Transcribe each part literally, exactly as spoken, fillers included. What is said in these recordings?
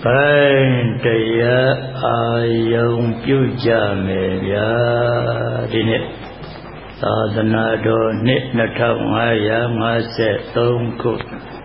Fine, Daya, Ayong Puja Meya, Dinit, Sadhanado, Nit Natang Aya, Maset, Tongku,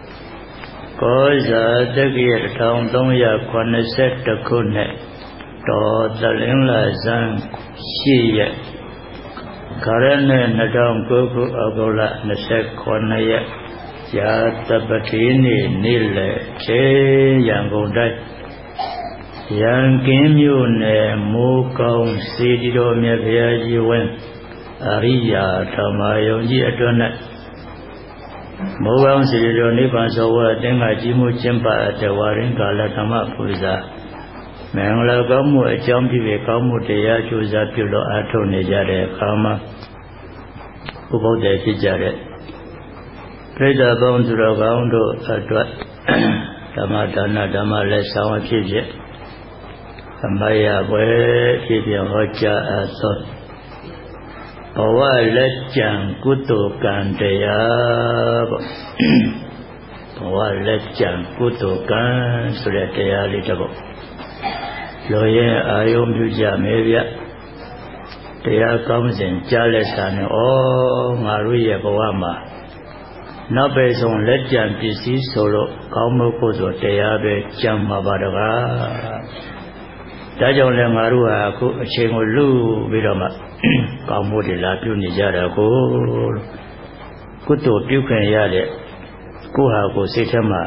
Koza, Dagir, Tong Dongya, Kwanaset, Takunet, To, Daling Lazan, Shiya, Karane, Nadam Kuku, Agola, Nasek, Kwanaya, Ya Tabatini, Nile, Che, Yangodai. Yang kim yu ne mu kaung si di do mya phaya ji wen Ariya Dhamma yong ji atwat nai mo kaung si di do Nibbān so wa tin ga ji mu chin pa at wa rin kala Dhamma puja Mangala kaung mu a chaung pi pe kaung mu taya chosa pyu lo a thau ne ja de akha ma Bō Bōdde phit ja de Pritha paung tu lo kaung do atwat Dhamma dana Dhamma let saung a phit phit Amaya we Kibya Hoja Athon Bawa Lejang Kutu Kandaya Bawa Lejang Kutu Kan Sudah Daya Litabo Loye Ayom Puja Meya Daya Kamsen Jalesan O Ngaruya Bawa Ma Nabe Song Lejang Pisi Solo Kaumu Kutu Daya Be Jang Mabadaga Daကြောင့်လည်းငါတို့ဟာအခုအချိန်ကိုလူပြီးတော့မှကောင်းမှုတွေလာပြုနေကြတာကိုကုသိုလ်ပြုခင်ရတဲ့ကိုဟာကိုစိတ်ထဲမှာ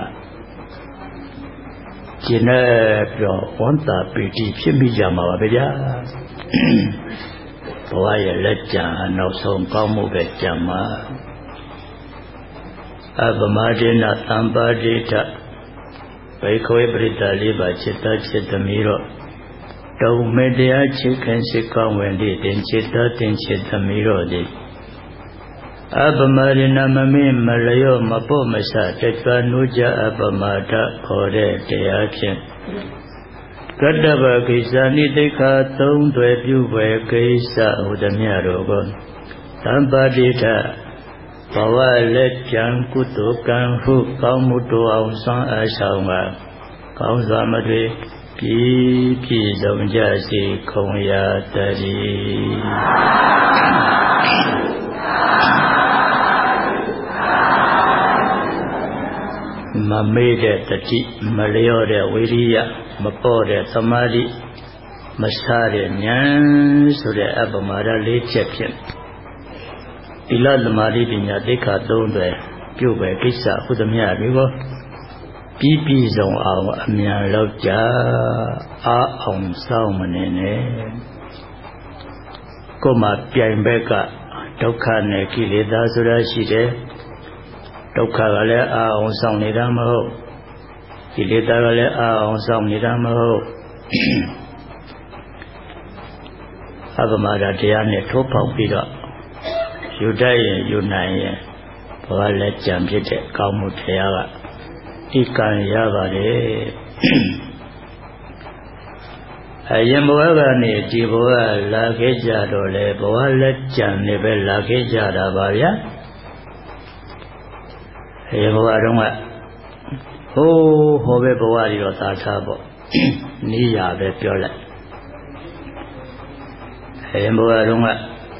ကျင်တဲ့ပြောဝန်တာပီတိဖြစ်မိကြမှာပါဗျာဘဝရဲ့လက်ကြံနောက်ဆုံးကောင်းမှုပဲကြံမှာအပမဒေနသံပါတိထဘိခွေပရိသလေးပါจิตจิตသမီးတော့တုံမေတရားချစ်ခင်စိတ်ကောင်းဝင်သည့်တင်จิตတင်จิตသမီးတော်သည်အပမရိဏမမေမလျော့မပေါ့မဆတကြွနုကြအပမဒခေါ်တဲ့တရားဖြင့်ကတ္တဗကိစ္စနိတိခာသုံးသွယ်ပြုဝယ်ကိစ္စဟူသည်များတို့ကိုသံပါတိထဘဝလက်ကြံကုသိုလ်ကံဟုကောင်းမှုတို့အောင်ဆွမ်းအားဆောင်ကကောင်းစွာမတွေ့ပြည်ပြည်စုံကြစေခုံရာတည်းမမေ့တဲ့တတိမလျော့တဲ့ဝိရိယမပေါ့တဲ့သမာဓိမဆားတဲ့ဉာဏ်ဆိုတဲ့အပမာဒလေးချက်ဖြင့်သီလသမာဓိပညာသိက္ခာသုံးတွေပြုပဲကိစ္စဟုသမျှတွေကိုပြီးပြီးဆုံးအောင်အမြန်လောက်ကြအားအောင်စောင့်မနေနဲ့ကိုယ်မှာပြိုင်ဘက်ကဒုက္ခနဲ့ကိလေသာဆိုတာရှိတယ်ဒုက္ခကလည်းအားအောင်စောင့်နေတာမဟုတ်ကိလေသာကလည်းအားအောင်စောင့်နေတာမဟုတ်အပမဒတရားနဲ့ထိုးပေါက်ပြီးတော့ယူတတ်ရင်ယူနိုင်ရင်ဘာလဲကြံဖြစ်တဲ့ကောင်းမှုတရားကဤကံရပါတယ်အရင်ဘဝကနေဒီဘဝလာခဲ့ကြတော့လေဘဝလက်ကြံနေပဲလာခဲ့ကြတာပါဗျာအရင်ဘဝတုန်းကဟိုးဟောပဲဘဝကြီးတော့သာထားပေါ့နီးရပဲပြောလိုက်အရင်ဘဝတုန်းက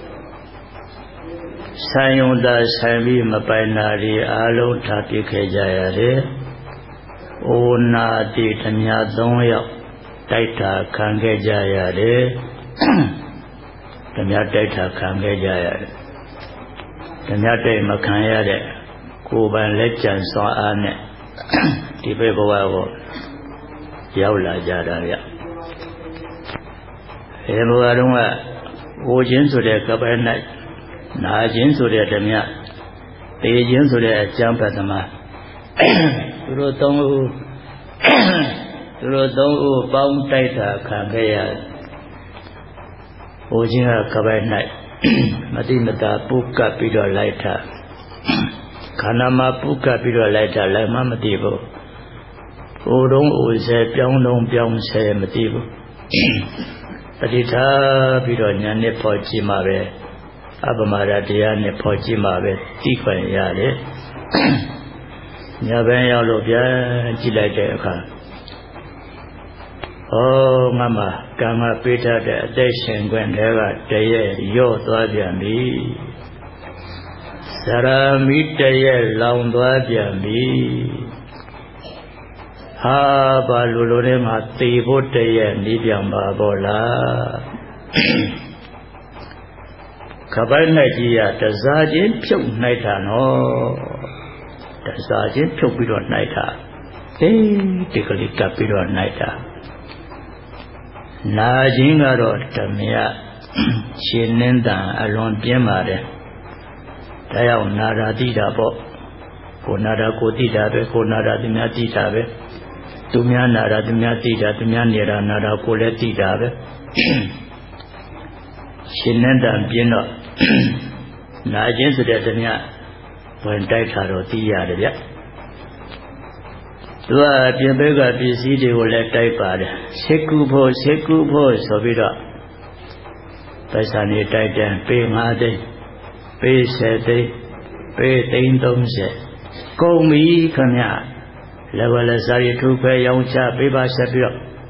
ဆိုင်ယုံသာဆိုင်ပြီးမပိုင်နာရီအားလုံးထားပြခဲ့ကြရတယ်။အိုနာတိဓမြသုံးယောက်တိုက်တာခံခဲ့ကြရတယ်။ဓမြတိုက်တာခံခဲ့ကြရတယ်။ဓမြတိုက်မခံရတဲ့ကိုယ်ပိုင်လက်ကျန်စွမ်းအားနဲ့ဒီဘက်ဘဝကိုရောက်လာကြတာဗျ။အဲဘဝတုန်းကအိုခြင်းဆိုတဲ့ကပိုင်၌နာခြင်းဆိုတဲ့ဓမြသေခြင်းဆိုတဲ့အကျမ်းဖတ်သမားသူတို့သုံးဦးသူတို့သုံးဦးပေါင်းတိုက်တာခံခဲ့ရဟိုခြင်းကကပိုင်၌မတိမတာပုတ်ကပ်ပြီးတော့လိုက်တာခန္ဓာမှာပုတ်ကပ်ပြီးတော့လိုက်တာလည်းမမသိဘူးဟိုတုံးဟိုဆဲပြောင်းတုံးပြောင်းဆဲမသိဘူးတတိထားပြီးတော့ညာနဲ့ပေါ်ကြည့်မှာပဲအပမဒတရားနဲ့ပေါ်ကြည့်မှာပဲသိခွင့်ရတယ်ညဘန်းရောက်လို့ပြန်ကြည့်လိုက်တဲ့အခါ Oh, Mama, Kama Peter, the Dacian Gwendera, Daye, Yo, Dwabiami. Sarami Daye, Long Dwabiami. Ha, Balulema, Tibo Daye, Nidiam Babola. Kabanajia, the Zajin Puk Naitano. The Zajin Puk Bidon Naita. Eh, Tickly Capidon Naita. Najingaro Tamia Chinenda alone Piemare Tayao Nada Didabo Konada Kotitabe Konada Dimatitabe Tumia Nada Dimatita Tumia Nira Nada Coletitabe Chinenda Pieno Najins de Tamia when Daitaro Tia. Tu are Piabega busy, they will let Taipad. Sekubo, Sekubo, Sobida. Pasani Titan, pay Made, pay Sete, pay Taintomse. Call me, come here. Level as I to pay young chap, Biba Sapio.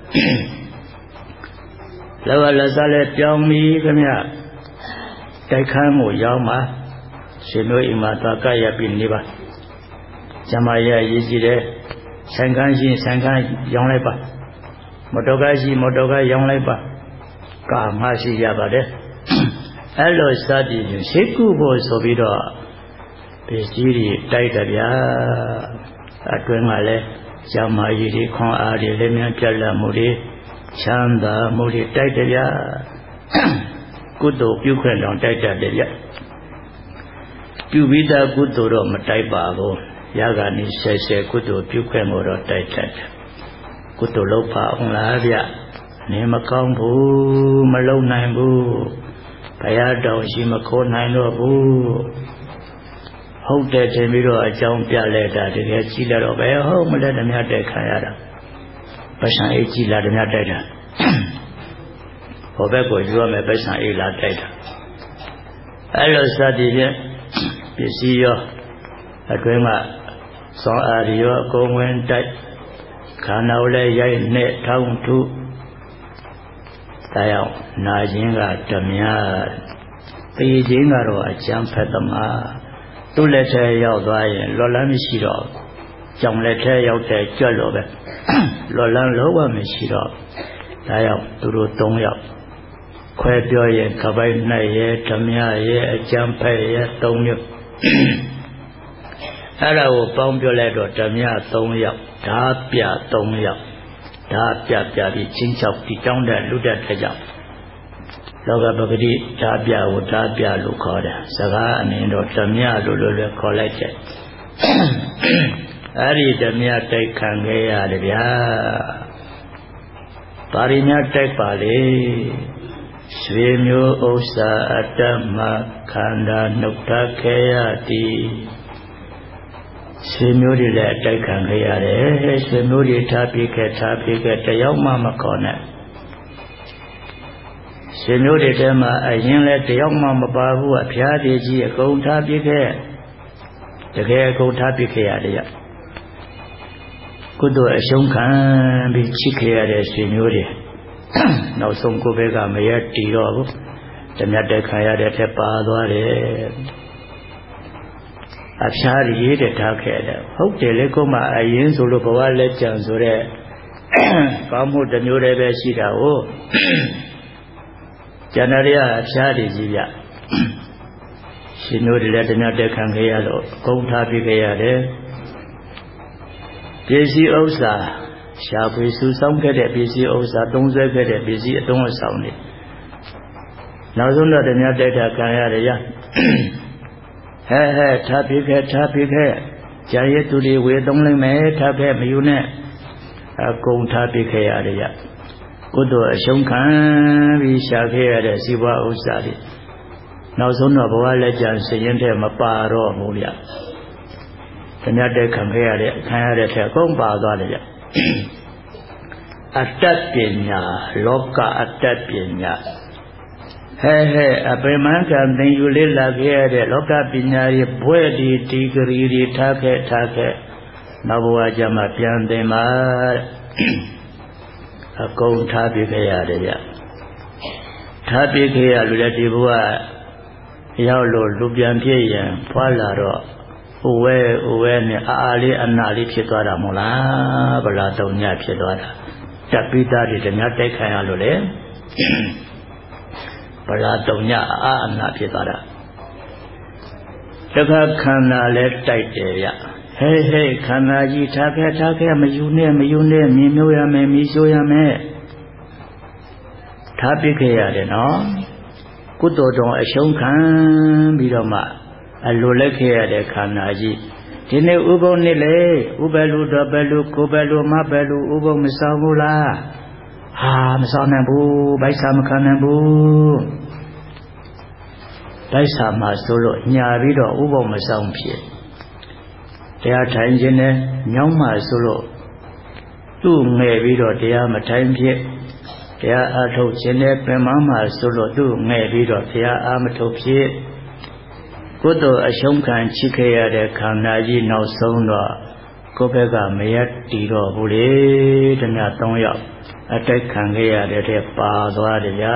Level as I let young me, come here. Taikamo, Yama, Sino Imatakaya Piniba. Jamaya Yizide. Sankanshi, Sankan, young labor. Motogashi, Motoga, young labor. Kamashi Yabade. Hello, study, Seku boys of it all. Pesiri, Taitavia, Atwemale, Yamayi, Kon Adi, Lemian Kala Muri, Chanda, Muri, Taitavia. Kudo, you can on Taitavia. You be the good to Mataibago. Yagani says a good to Pukamoro Titan. Good to Lopa on Lavia. Name a combo, Malone nine boo. Payado, Shimako nine or boo. Hope that a mirror a jump letter to get chiller of a home, let them have their Kayada. Passion eight chiller than that data. Obeko, you are my passion eight la data. Hello, study here. You see your Adwema. So are you going that Kanaule Yay Net Town to Tayao Najinga Tamia Pijingaro a jump at the ma two letter Yao Dway Lola Mishiro Jam letter Yao Te Jalobe Lola Lowa Mishiro Tayao Turu Tongyao Quebio Ye Kabay Naye Tamia Ye a jump a Tongyo Hello, Bombulato, Tamia, Tongyao, Tapia, Tongyao, Tapia, Piabi, Chinchop, the town that Luda Tajam. Loga Bagadi, Tapia, would Tapia, Lucoda, Saga, and Indo Tamia, Lulu collected. Ari Tamia take Kangea, Livia Parimia take Pali, Swimio Osa, Atama, Kanda, Nukta, Keati. Swimuri let take and Gayare, Swimuri Tapika, Tapika, Tayama Macona. Swimuri Dema, I didn't let the young Mama Babu appear, the go Tapika. The gay go Tapika. Good do a shunkan be chicky at a Swimuri. Now some Kubega may yet Tiro, the Nadekaya de Tepa. Abshari the Takeda. Hope the Lekoma Ayin Zulukowa legends or come with the new Rebeshida. Oh, Janaria Abshari Zivia. She knew the letter not the Kangayalo, Kontapi Gayade. Busy Osa, shall we sue some get a busy Osa, don't get a busy, don't sound it. Now, don't let the new data Kayada. He he, tapik he, tapik he. Jaya tuli we don't let me tap he, you know. A gold tapik he at the yard. Good to a shunkan, we shall hear the Siwa Osadi. Now, so no boy legends saying him a bar or Mulia. The Nade compare it, can I tell Gomba? At that pinya, loca at that pinya. Hey, hey, a Bremanka, then you live like here, the loca pinya, Buedi, Tigri, Take, Take, Nabua Jama Pian de Mar. အကုန်ထားပြခဲ့ရတယ်ဗျထားပြခဲ့ရလို့လည်းဒီဘုရားရောက်လို့လူပြန်ပြည့်ရင်ဖွာလာတော့ဥဝဲဥဝဲနဲ့အာအာလေးအနာလေးဖြစ်သွားတာမို့လားဗလာတုံညဖြစ်သွားတာတပ်ပိသားတွေတ냐တိုက်ခိုင်ရလို့လေဗလာတုံညအာအနာဖြစ်သွားတာတခါခန္ဓာလည်းတိုက်တယ်ဗျဟဲ့ဟဲ့ခန္ဓာကြီးထားခဲ့ထားခဲ့မယူနဲ့မယူနဲ့မြင်မျိုးရမယ်မြည်ရှိုးရမယ်ထားပြခဲ့ရတယ်နော်ကုသိုလ်တော်အရှုံးခံပြီးတော့မှအလိုလက်ခဲ့ရတဲ့ခန္ဓာကြီးဒီနေ့ဥပုံနေ့လေဥပလူတော်ပလူကိုပလူမပလူဥပုံမဆောင်ဘူးလားဟာမဆောင်နိုင်ဘူးဗိုက်စာမခံနိုင်ဘူးဗိုက်စာမှာဆိုလို့ညာပြီးတော့ဥပုံမဆောင်ဖြစ်တရားထိုင်ခြင်းနဲ့ညောင်းမှဆိုလို့သူ့ငယ်ပြီးတော့တရားမထိုင်ဖြစ်တရားအားထုတ်ခြင်းနဲ့ပင်မမှဆိုလို့သူ့ငယ်ပြီးတော့တရားအားမထုတ်ဖြစ်ကုသိုလ်အရှုံးခံချိခဲ့ရတဲ့ခန္ဓာကြီးနောက်ဆုံးတော့ကိုယ့်ဘက်ကမရတည်တော့ဘူးလေတ냐သုံးယောက်အတိုက်ခံခဲ့ရတဲ့ပါသွားတယ်ဗျာ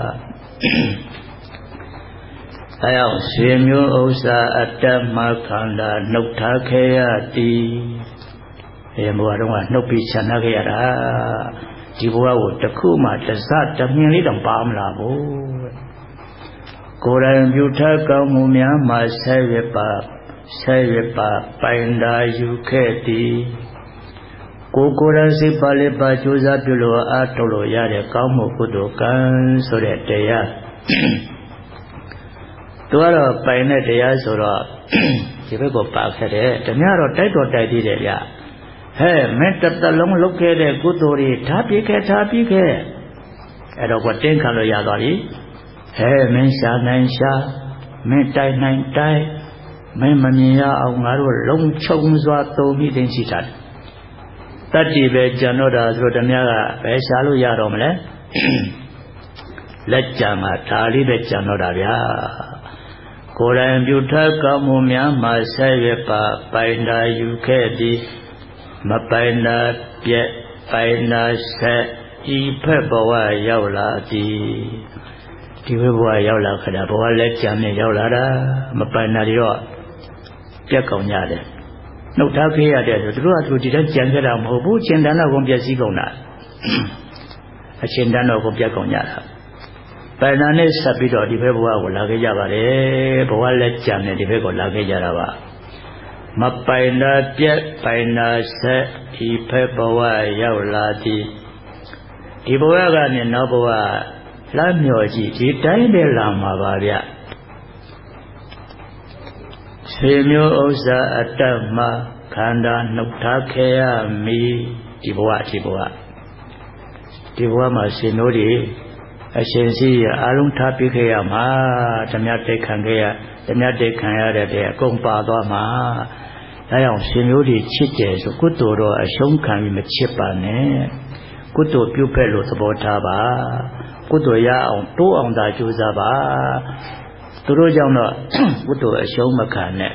အဲအောင်ဆွေမျိုးဥစ္စာအတ္တမခန္ဓာနှုတ်ထားခဲ့ရသည်အဲဘုရားတော်ကနှုတ်ပြီးခြံထားခဲ့ရတာဒီဘဝကိုတစ်ခုမှတစတမြင်လေးတောင်ပါမလားဘူးကိုယ်တိုင်ပြုထားကောင်းမှုများမှာဆက်ရပါဆက်ရပါပိုင်တာယူခဲ့သည်ကိုယ်ကိုယ်တိုင်စိတ်ပါလေပါကြိုးစားပြုလို့အားထုတ်လို့ရတဲ့ကောင်းမှုကုသိုလ်ကံဆိုတဲ့တရားသူကတော့ပိုင်တဲ့တရားဆိုတော့ဒီဘက်ကိုပါခဲ့တယ်တ냐တော့တိုက်တော်တိုက်သေးတယ်ဗျဟဲ့မင်းတစ်သက်လုံးလုပ်ခဲ့တဲ့ကုသိုလ်တွေထားပြီးခဲ့ထားပြီးခဲ့အဲ့တော့ကတင်းခံလို့ရသွားပြီဟဲ့မင်းရှာနိုင်ရှာမင်းတိုက်နိုင်တိုက်မင်းမမြင်ရအောင်ငါတို့လုံးချုံစွာသုံးပြီးသိရှိတာတတ္တိပဲကြံတော့တာဆိုတော့တ냐ကဘယ်ရှာလို့ရတော့မလဲလက်ကြံမှာဒါလေးပဲကြံတော့တာဗျာကိုယ်တိုင်ပြုထားကောင်းမှုများမှာဆက်ရပါပိုင်တာယူခဲ့သည်မပိုင်တာပြက်ပိုင်တာဆက်ဤဖက်ဘဝရောက်လာသည်ဒီဘဝရောက်လာခါဘဝလက်ကြံနဲ့ရောက်လာတာမပိုင်တာတွေတော့ပြက်ကုန်ကြတယ်နှုတ်ထားခဲ့ရတဲ့ဆိုသူတို့ကသူဒီတိုင်းကြံခဲ့တာမဟုတ်ဘူးအရှင်တန်တော့ကုန်ပျက်စီးကုန်တာအရှင်တန်တော့ကုန်ပြက်ကုန်ကြတာပိုင်တာနဲ့ဆက်ပြီးတော့ဒီဘက်ဘဝကိုလာခဲ့ကြပါတယ်ဘဝလက်ကြံနဲ့ဒီဘက်ကိုလာခဲ့ကြတာပါမပိုင်တာပြက်ပိုင်တာဆက်ဤဖက်ဘဝရောက်လာသည်ဒီဘဝကနေနောက်ဘဝလမ်းမြော်ကြည့်ဒီတိုင်းပဲလာမှာပါဗျဆွေမျိုးဥစ္စာအတ္တမခန္ဓာနှုတ်ထားခဲ့ရမည်ဒီဘဝဒီဘဝဒီဘဝမှာဆွေမျိုးတွေအရှင်စီးရအလုံးထားပြခဲ့ရမှာဓမြတိတ်ခံခဲ့ရဓမြတိတ်ခံရတဲ့အကုန်ပါသွားမှာဒါကြောင့်ရှင်မျိုးတွေချစ်ကြဆိုကုသိုလ်တော့အရှုံးခံပြီးမချစ်ပါနဲ့ကုသိုလ်ပြုဖက်လို့သဘောထားပါကုသိုလ်ရအောင်တိုးအောင်သာကြိုးစားပါသူတို့ကြောင့်တော့ကုသိုလ်အရှုံးမခံနဲ့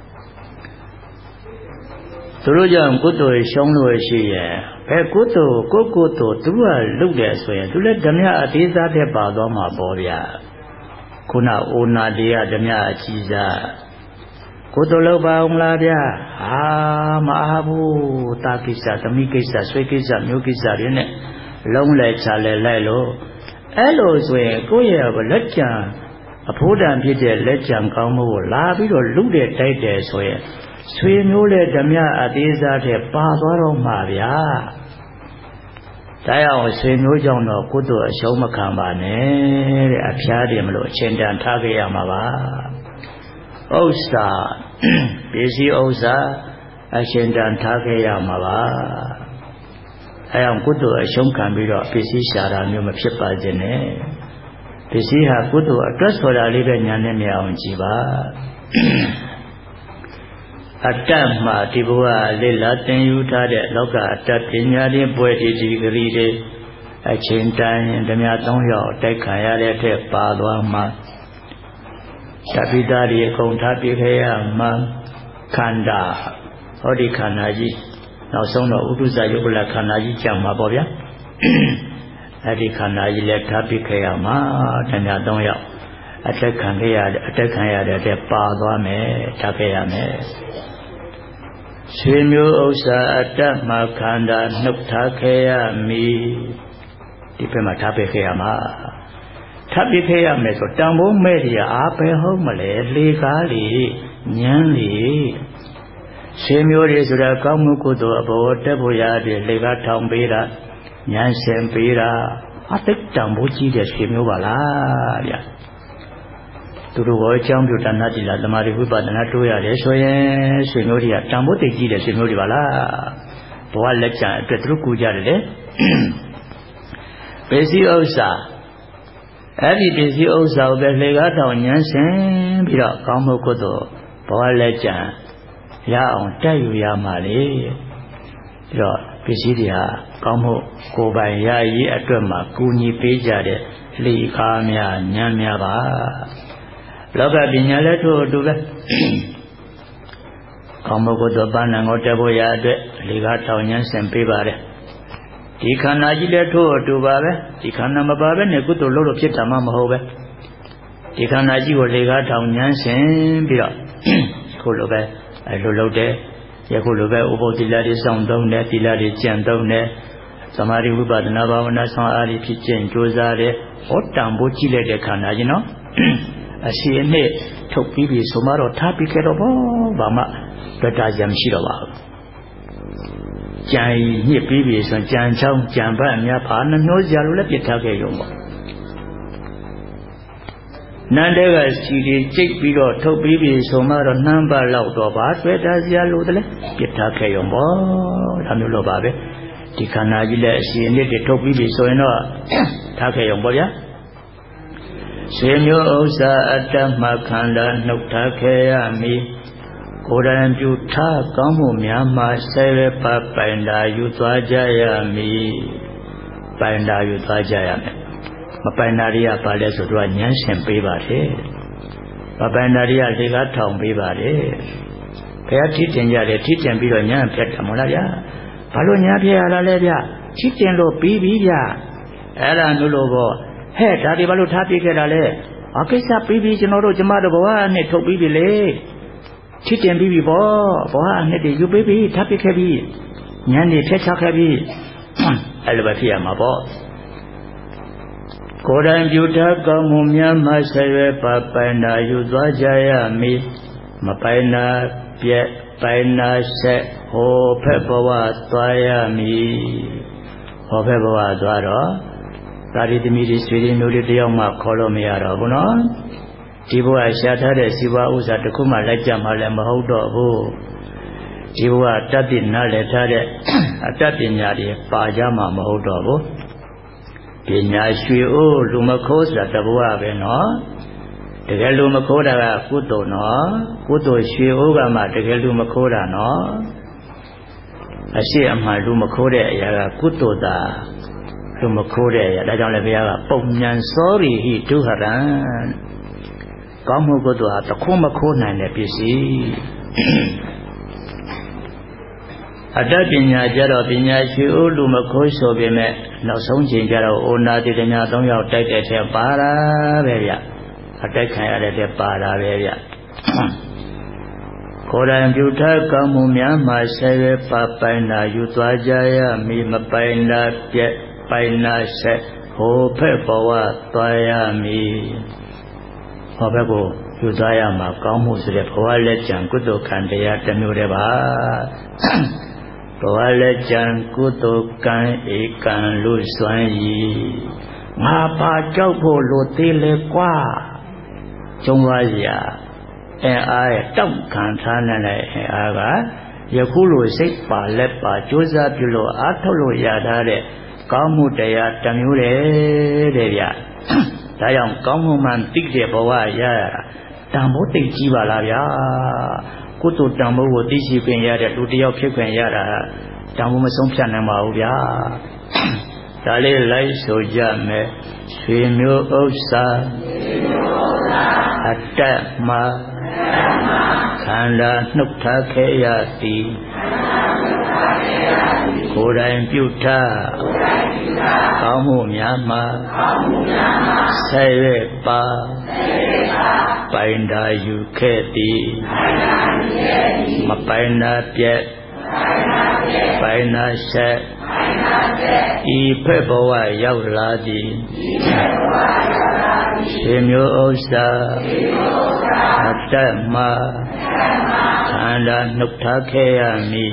သူတို့ကြောင့်ကုသိုလ်ရှုံးလို့ရှိရင်ဘယ်ကုသိုလ်ကိုကုသိုလ်သူကလုပ်တယ်ဆိုရင်သူလည်းဓမြအသေးစားတဲ့ပါသွားမှာပေါ့ဗျာခုနအိုနာတရားဓမြအကြီးစားကုသိုလ်လုပ်ပါအောင်လားဗျာဟာမအားဘူးတာကိစ္စသမီးကိစ္စဆွေကိစ္စမျိုးကိစ္စတွေနဲ့လုံးလဲချလဲလိုက်လို့အဲ့လိုဆိုရင်ကိုယ့်ရဲ့လက်ကြံအဖို့တန်ဖြစ်တဲ့လက်ကြံကောင်းမှုကိုလာပြီးတော့လူတဲ့တိုက်တယ်ဆိုရင်ဆွေမျိုးလဲဓမြအသေးစားတဲ့ပါသွားတော့မှာဗျာဒါအောင်ဆွေမျိုးကြောင့်တော့ကုသိုလ်အရှုံးမခံပါနဲ့တဲ့အဖျားတယ်မလို့အချိန်တန်ထားခဲ့ရမှာပါဥစ္စာပစ္စည်းဥစ္စာအရှင်တန်ထားခဲ့ရမှာပါအဲအောင်ကုသိုလ်အရှုံးခံပြီးတော့ပစ္စည်းရှာတာမျိုးမဖြစ်ပါစေနဲ့ပစ္စည်းဟာကုသိုလ်အတွက်ဆိုတာလေးပဲညာနဲ့မရအောင်ကြည်ပါအတ္တမှာဒီဘဝလေးလာသင်ယူထားတဲ့လောကအတ္တပညာရင်းပွဲဒီဒီဂရီတွေအချိန်တိုင်းဓမြသုံးယောက်တိုက်ခံရတဲ့ထက်ပါသွားမှာတပိသားတွေအကုန်ထားပြခဲ့ရမှာခန္ဓာဟောဒီခန္ဓာကြီးနောက်ဆုံးတော့ဥဒ္ဒဇယုတ်လခန္ဓာကြီးကြံမှာပေါ့ဗျာအဲ့ဒီခန္ဓာကြီးလည်းထားပြခဲ့ရမှာတဏှာသုံးယောက်အတက်ခံခဲ့ရအတက်ခံရတဲ့ပါသွားမယ်ထားခဲ့ရမယ်ဆွေမျိုးဥစ္စာအတ္တမခန္ဓာနှုတ်ထားခဲ့ရမည်ဒီဘက်မှာထားပြခဲ့ရမှာထားပြခဲ့ရမယ်ဆိုတန်ဖိုးမဲ့ကြီးအားပဲဟုတ်မလဲလေကားလေညမ်းလေဆွေမျိုးတွေဆိုတာကောင်းမှုကုသိုလ်အဘောတက်ဖို့ရတယ်လေကားထောင်ပေးတာညမ်းဆင်ပေးတာအတိတ်တန်ဖိုးကြီးတဲ့ဆွေမျိုးပါလားဗျာသူတို့ဘောအကြောင်းပြုတဏှာတိလာသမာဓိဝိပဿနာတိုးရတယ်ဆိုရင်ဆွေမျိုးတွေကတန်ဖိုးသိကြီးတဲ့ဆွေမျိုးတွေပါလားဘဝလက်ကျန်အတွက်သူတို့ကူကြတယ်လေပစ္စည်းဥစ္စာအဲ့ဒီပစ္စည်းဥစ္စာကိုပဲလေကားတောင်ညှမ်းဆင်ပြီးတော့ကောင်းမှုကုသိုလ်ဘဝလက်ကျန်ရအောင်တက်ယူရမှာလေပြီးတော့ပစ္စည်းတွေဟာကောင်းမှုကိုယ်ပိုင်ရရေးအတွက်မှာကူညီပေးကြတဲ့လေကားများညံများပါလောကပညာလည်းထို့အတူပဲကောင်းမှုကုသိုလ်ပန်းနိုင်ကိုတက်ဖို့ရအတွက်လေကားတောင်ညှမ်းဆင်ပေးပါတယ်ဒီခန္ဓာကြီးလည်းထို့အတူပါပဲဒီခန္ဓာမပါပဲနဲ့ကုသိုလ်လုပ်လို့ဖြစ်တာမှမဟုတ်ပဲဒီခန္ဓာကြီးကိုလေကားထောင်ညှမ်းဆင်ပြီးတော့ခုလိုပဲအဲလိုလုပ်တယ်ယခုလိုပဲဥပုသ်သီလတွေစောင့်သုံးတယ်သီလတွေကျင့်သုံးတယ်သမာဓိဝိပဿနာဘာဝနာဆောင်အားဖြင့်ဖြစ်ခြင်းကြိုးစားတယ်ဟောတန်ဖို့ကြည့်လိုက်တဲ့ခန္ဓာကြီးနော်အရှိအနှစ်ထုတ်ပြီးပြီဆိုမှတော့ထားပြီးခဲ့တော့ဘောဘာမှတွေ့တာကြမရှိတော့ပါဘူးကြံညစ်ပြီးပြီဆိုကြံချောင်းကြံဘတ်အများဘာနှနှိုးကြလို့လည်းပြစ်ထားခဲ့ရုံပေါ့နန်းတဲကစီတွေကြိတ်ပြီးတော့ထုတ်ပြီးပြီဆိုမှတော့နှမ်းပါလောက်တော့ဘာတွေ့တာစရာလို့တည်းပြစ်ထားခဲ့ရုံပေါ့ဒါမျိုးလို့ပါပဲဒီခန္ဓာကြီးလည်းအရှိအနှစ်တွေထုတ်ပြီးပြီဆိုရင်တော့ထားခဲ့ရုံပေါ့ဗျာဆွေမျိုးဥစ္စာအတ္တမခန္ဓာနှုတ်ထားခဲ့ရမည်ကိုယ်တိုင်ပြုထားကောင်းမှုများမှဆဲရဲပါပိုင်တာယူသွားကြရမည်ပိုင်တာယူသွားကြရမယ်မပိုင်တာတွေကပါလဲဆိုတော့ညှမ်းဆင်ပေးပါတယ်မပိုင်တာတွေကလေကားထောင်ပေးပါတယ်ဘုရားထိတင်ကြတယ်ထိတင်ပြီးတော့ညှမ်းဖြတ်တယ်မဟုတ်လားဗျာဘာလို့ညှမ်းဖြတ်ရတာလဲဗျာထိတင်လို့ပြီးပြီဗျာအဲ့ဒါမျိုးလို့ပေါ့ဟဲ့ဒါတွေဘာလို့ထားပြခဲ့တာလဲအကိစ္စပြီးပြီကျွန်တော်တို့ကျမတို့ဘဝနဲ့ထုတ်ပြီးပြီလေထိတင်ပြီးပြီပေါ့ဘဝအနှစ်တွေယူပြီးပြီထားပြခဲ့ပြီညံနေဖျက်ချခဲ့ပြီအဲ့လိုပဲဖြစ်ရမှာပေါ့ကိုယ်တိုင်ပြုထားကောင်းမှုများမှဆက်ရွယ်ပါပိုင်နာယူသွားကြရမည်မပိုင်နာပြက်ပိုင်နာဆက်ဟောဖက်ဘဝသွားရမည်ဟောဖက်ဘဝသွားတော့သာရိသမီးတွေဆွေတွေမျိုးတွေတယောက်မှခေါ်လို့မရတော့ဘူးနော်ဒီဘဝရှာထားတဲ့စီဝါဥစ္စာတစ်ခုမှလက်ကြမှာလည်းမဟုတ်တော့ဘူးဒီဘဝတတ်သိနားလည်ထားတဲ့အတ္တပညာတွေပါကြမှာမဟုတ်တော့ဘူးပညာရွှေအိုးလူမခိုးဆိုတာတဘဝပဲနော်တကယ်လူမခိုးတာကကုသိုလ်နော်ကုသိုလ်ရွှေအိုးကမှတကယ်လူမခိုးတာနော်အရှိအမှန်လူမခိုးတဲ့အရာကကုသိုလ်သာလူမခိုးတဲ့အရာဒါကြောင့်လည်းဘုရားကပုံညာစောရိဟိဒုဟရံကောင်းမှုကုသိုလ်ဟာတခုမခိုးနိုင်တဲ့ပစ္စည်းအတ္တပညာကြတော့ပညာရှိဦးလူမခိုးဆိုပေမဲ့နောက်ဆုံးချိန်ကြတော့ဩနာတိတညာသုံးယောက်တိုက်တဲ့ထဲပါတာပဲဗျအတိုက်ခံရတဲ့ထဲပါတာပဲဗျကိုယ်တိုင်ပြုထားကောင်းမှုများမှဆဲရဲပါပိုင်နာယူသွားကြရမည်မပိုင်နာပြက်ပိုင်နာဆက်ဟိုဖက်ဘဝသွားရမည်ဟောဘက်ကိုယူသွားရမှာကောင်းမှုဆိုတဲ့ဘဝလက်ကျန်ကုသိုလ်ကံတရားတစ်မျိုးတည်းပါဘဝလက်ကျန်ကုသိုလ်ကံဧကံလူစွမ်းရည်ငါပါကြောက်ဖို့လိုသေးလေကွာကျုံသွားစရာအဲအားတောက်ခံထားနေတဲ့အဲအားကယခုလိုစိတ်ပါလက်ပါကြိုးစားပြုလို့အားထုတ်လို့ရထားတဲ့ကောင်းမှုတရားတစ်မျိုးတည်းတဲ့ဗျဒါကြောင့်ကောင်းမှုမှန်သိတဲ့ဘဝရရတာတန်ဖိုးသိကြီးပါလားဗျာကုသိုလ်တန်ဖိုးကိုသိရှိခွင့်ရတဲ့လူတစ်ယောက်ဖြစ်ခွင့်ရတာတန်ဖိုးမဆုံးဖြတ်နိုင်ပါဘူးဗျာဒါလေးလိုက်ဆိုကြမယ်ဆွေမျိုးဥစ္စာအတ္တမခန္ဓာနှုတ်ထားခဲ့ရသည်ကိုယ်တိုင်ပြုထားကောင်းမှုများမှာဆက်ရွယ်ပါပိုင်တာယူခဲ့သည်မပိုင်တာပြက်ပိုင်တာဆက်ဤဖက်ဘဝရောက်လာသည်ရှင်မျိုးဥစ္စာအတ္တမှာခန္ဓာနှုတ်ထားခဲ့ရမည်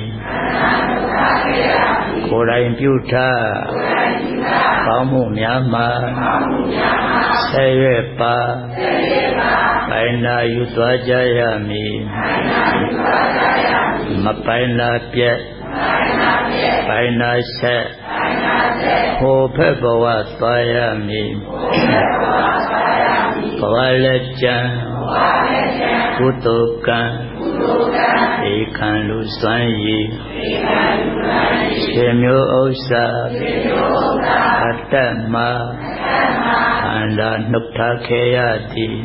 ကိုယ်တိုင်ပြုထားကောင်းမှုများမှာဆက်ရွယ်ပါပိုင်နာယူသွားကြရမည်မပိုင်နာပြက်ပိုင်နာဆက်ဟိုဖက်ဘဝသွားရမည်ဘဝလက်ကျန်ကုသိုလ်ကံဧကံလူစွမ်းရည်ရှင်မျိုးဥစ္စာအတ္တမှာခန္ဓာနှုတ်ထားခဲ့ရသည်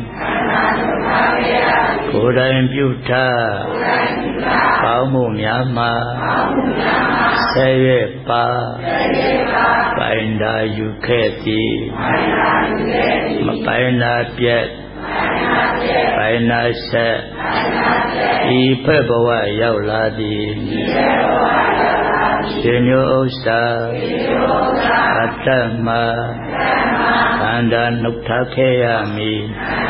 ကိုယ်တိုင်ပြုထားကောင်းမှုများမှာဆက်ရွယ်ပါပိုင်တာယူခဲ့သည်မပိုင်တာပြက်ပိုင်တာဆက်ဤဖက်ဘဝရောက်လာသည်ရှင်မျိုးဥစ္စာအတ္တမှာခန္ဓာနှုတ်ထားခဲ့ရမည်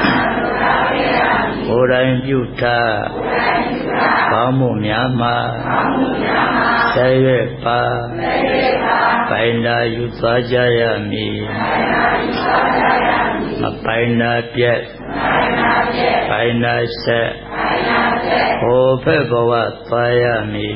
ကိုယ်တိုင်ပြုထားကောင်းမှုများမှာဆက်ရွယ်ပါပိုင်တာယူသွားကြရမည်မပိုင်တာပြက်ပိုင်တာဆက်ဟိုဖက်ဘဝသွားရမည်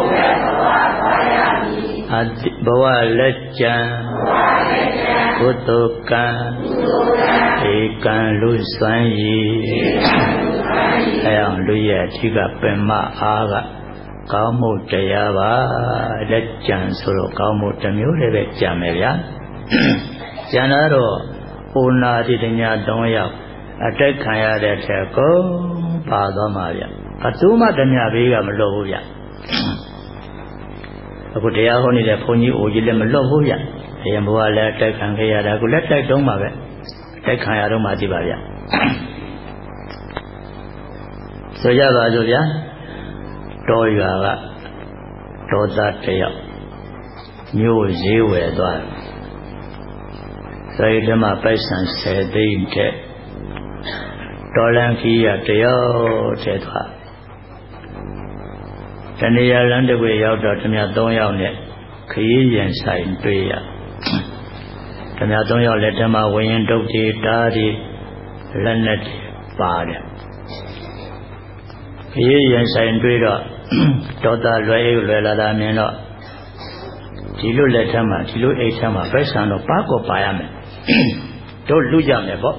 အတ္တဘဝလက်ကျန်ကုသိုလ်ကံဧကံလူစွမ်းရည်အဲအောင်လူရဲ့အဓိကပင်မအားကကောင်းမှုတရားပါလက်ကျန်ဆိုတော့ကောင်းမှုတစ်မျိုးလည်းပဲကြံမယ်ဗျာကျန်တော့ဩနာတိတညာသုံးယောက်အတက်ခံရတဲ့ထက်ကိုပါသွားမှာဗျဘသူမှတညာဘေးကမလွတ်ဘူးဗျအခုတရားဟောနေတဲ့ဘုန်းကြီးအိုကြီးလည်းမလွတ်ဘူးဗျအရင်ဘဝလည်းအတက်ခံခဲ့ရတာအခုလည်းတိုက်တုံးပါပဲအတက်ခံရတော့မှသိပါဗျဆိုကြပါစို့ဗျာတောရွာကဒေါသတယောက်မြို့ဈေးဝယ်သွားတယ်ဆိုရင်ဒီမှာပိုက်ဆံဆယ်သိန်းတဲ့ဒေါ်လန်ကြီးရတယောက်တဲ့သွားတဏှာလမ်းတစ်ခွေရောက်တော့ဓမြသုံးယောက်နဲ့ခရီးရင်ဆိုင်တွေ့ရဓမြသုံးယောက်လက်ထမှာဝရင်တုတ်တွေတားတွေလက်နဲ့ပါတယ်ခရီးရင်ဆိုင်တွေ့တော့ဒေါသလွယ်လွယ်လာတာမြင်တော့ဒီလိုလက်ထမှာဒီလိုအိတ်ထမှာပိုက်ဆံတော့ပါကောပါရမယ်တို့လူကြမယ်ပေါ့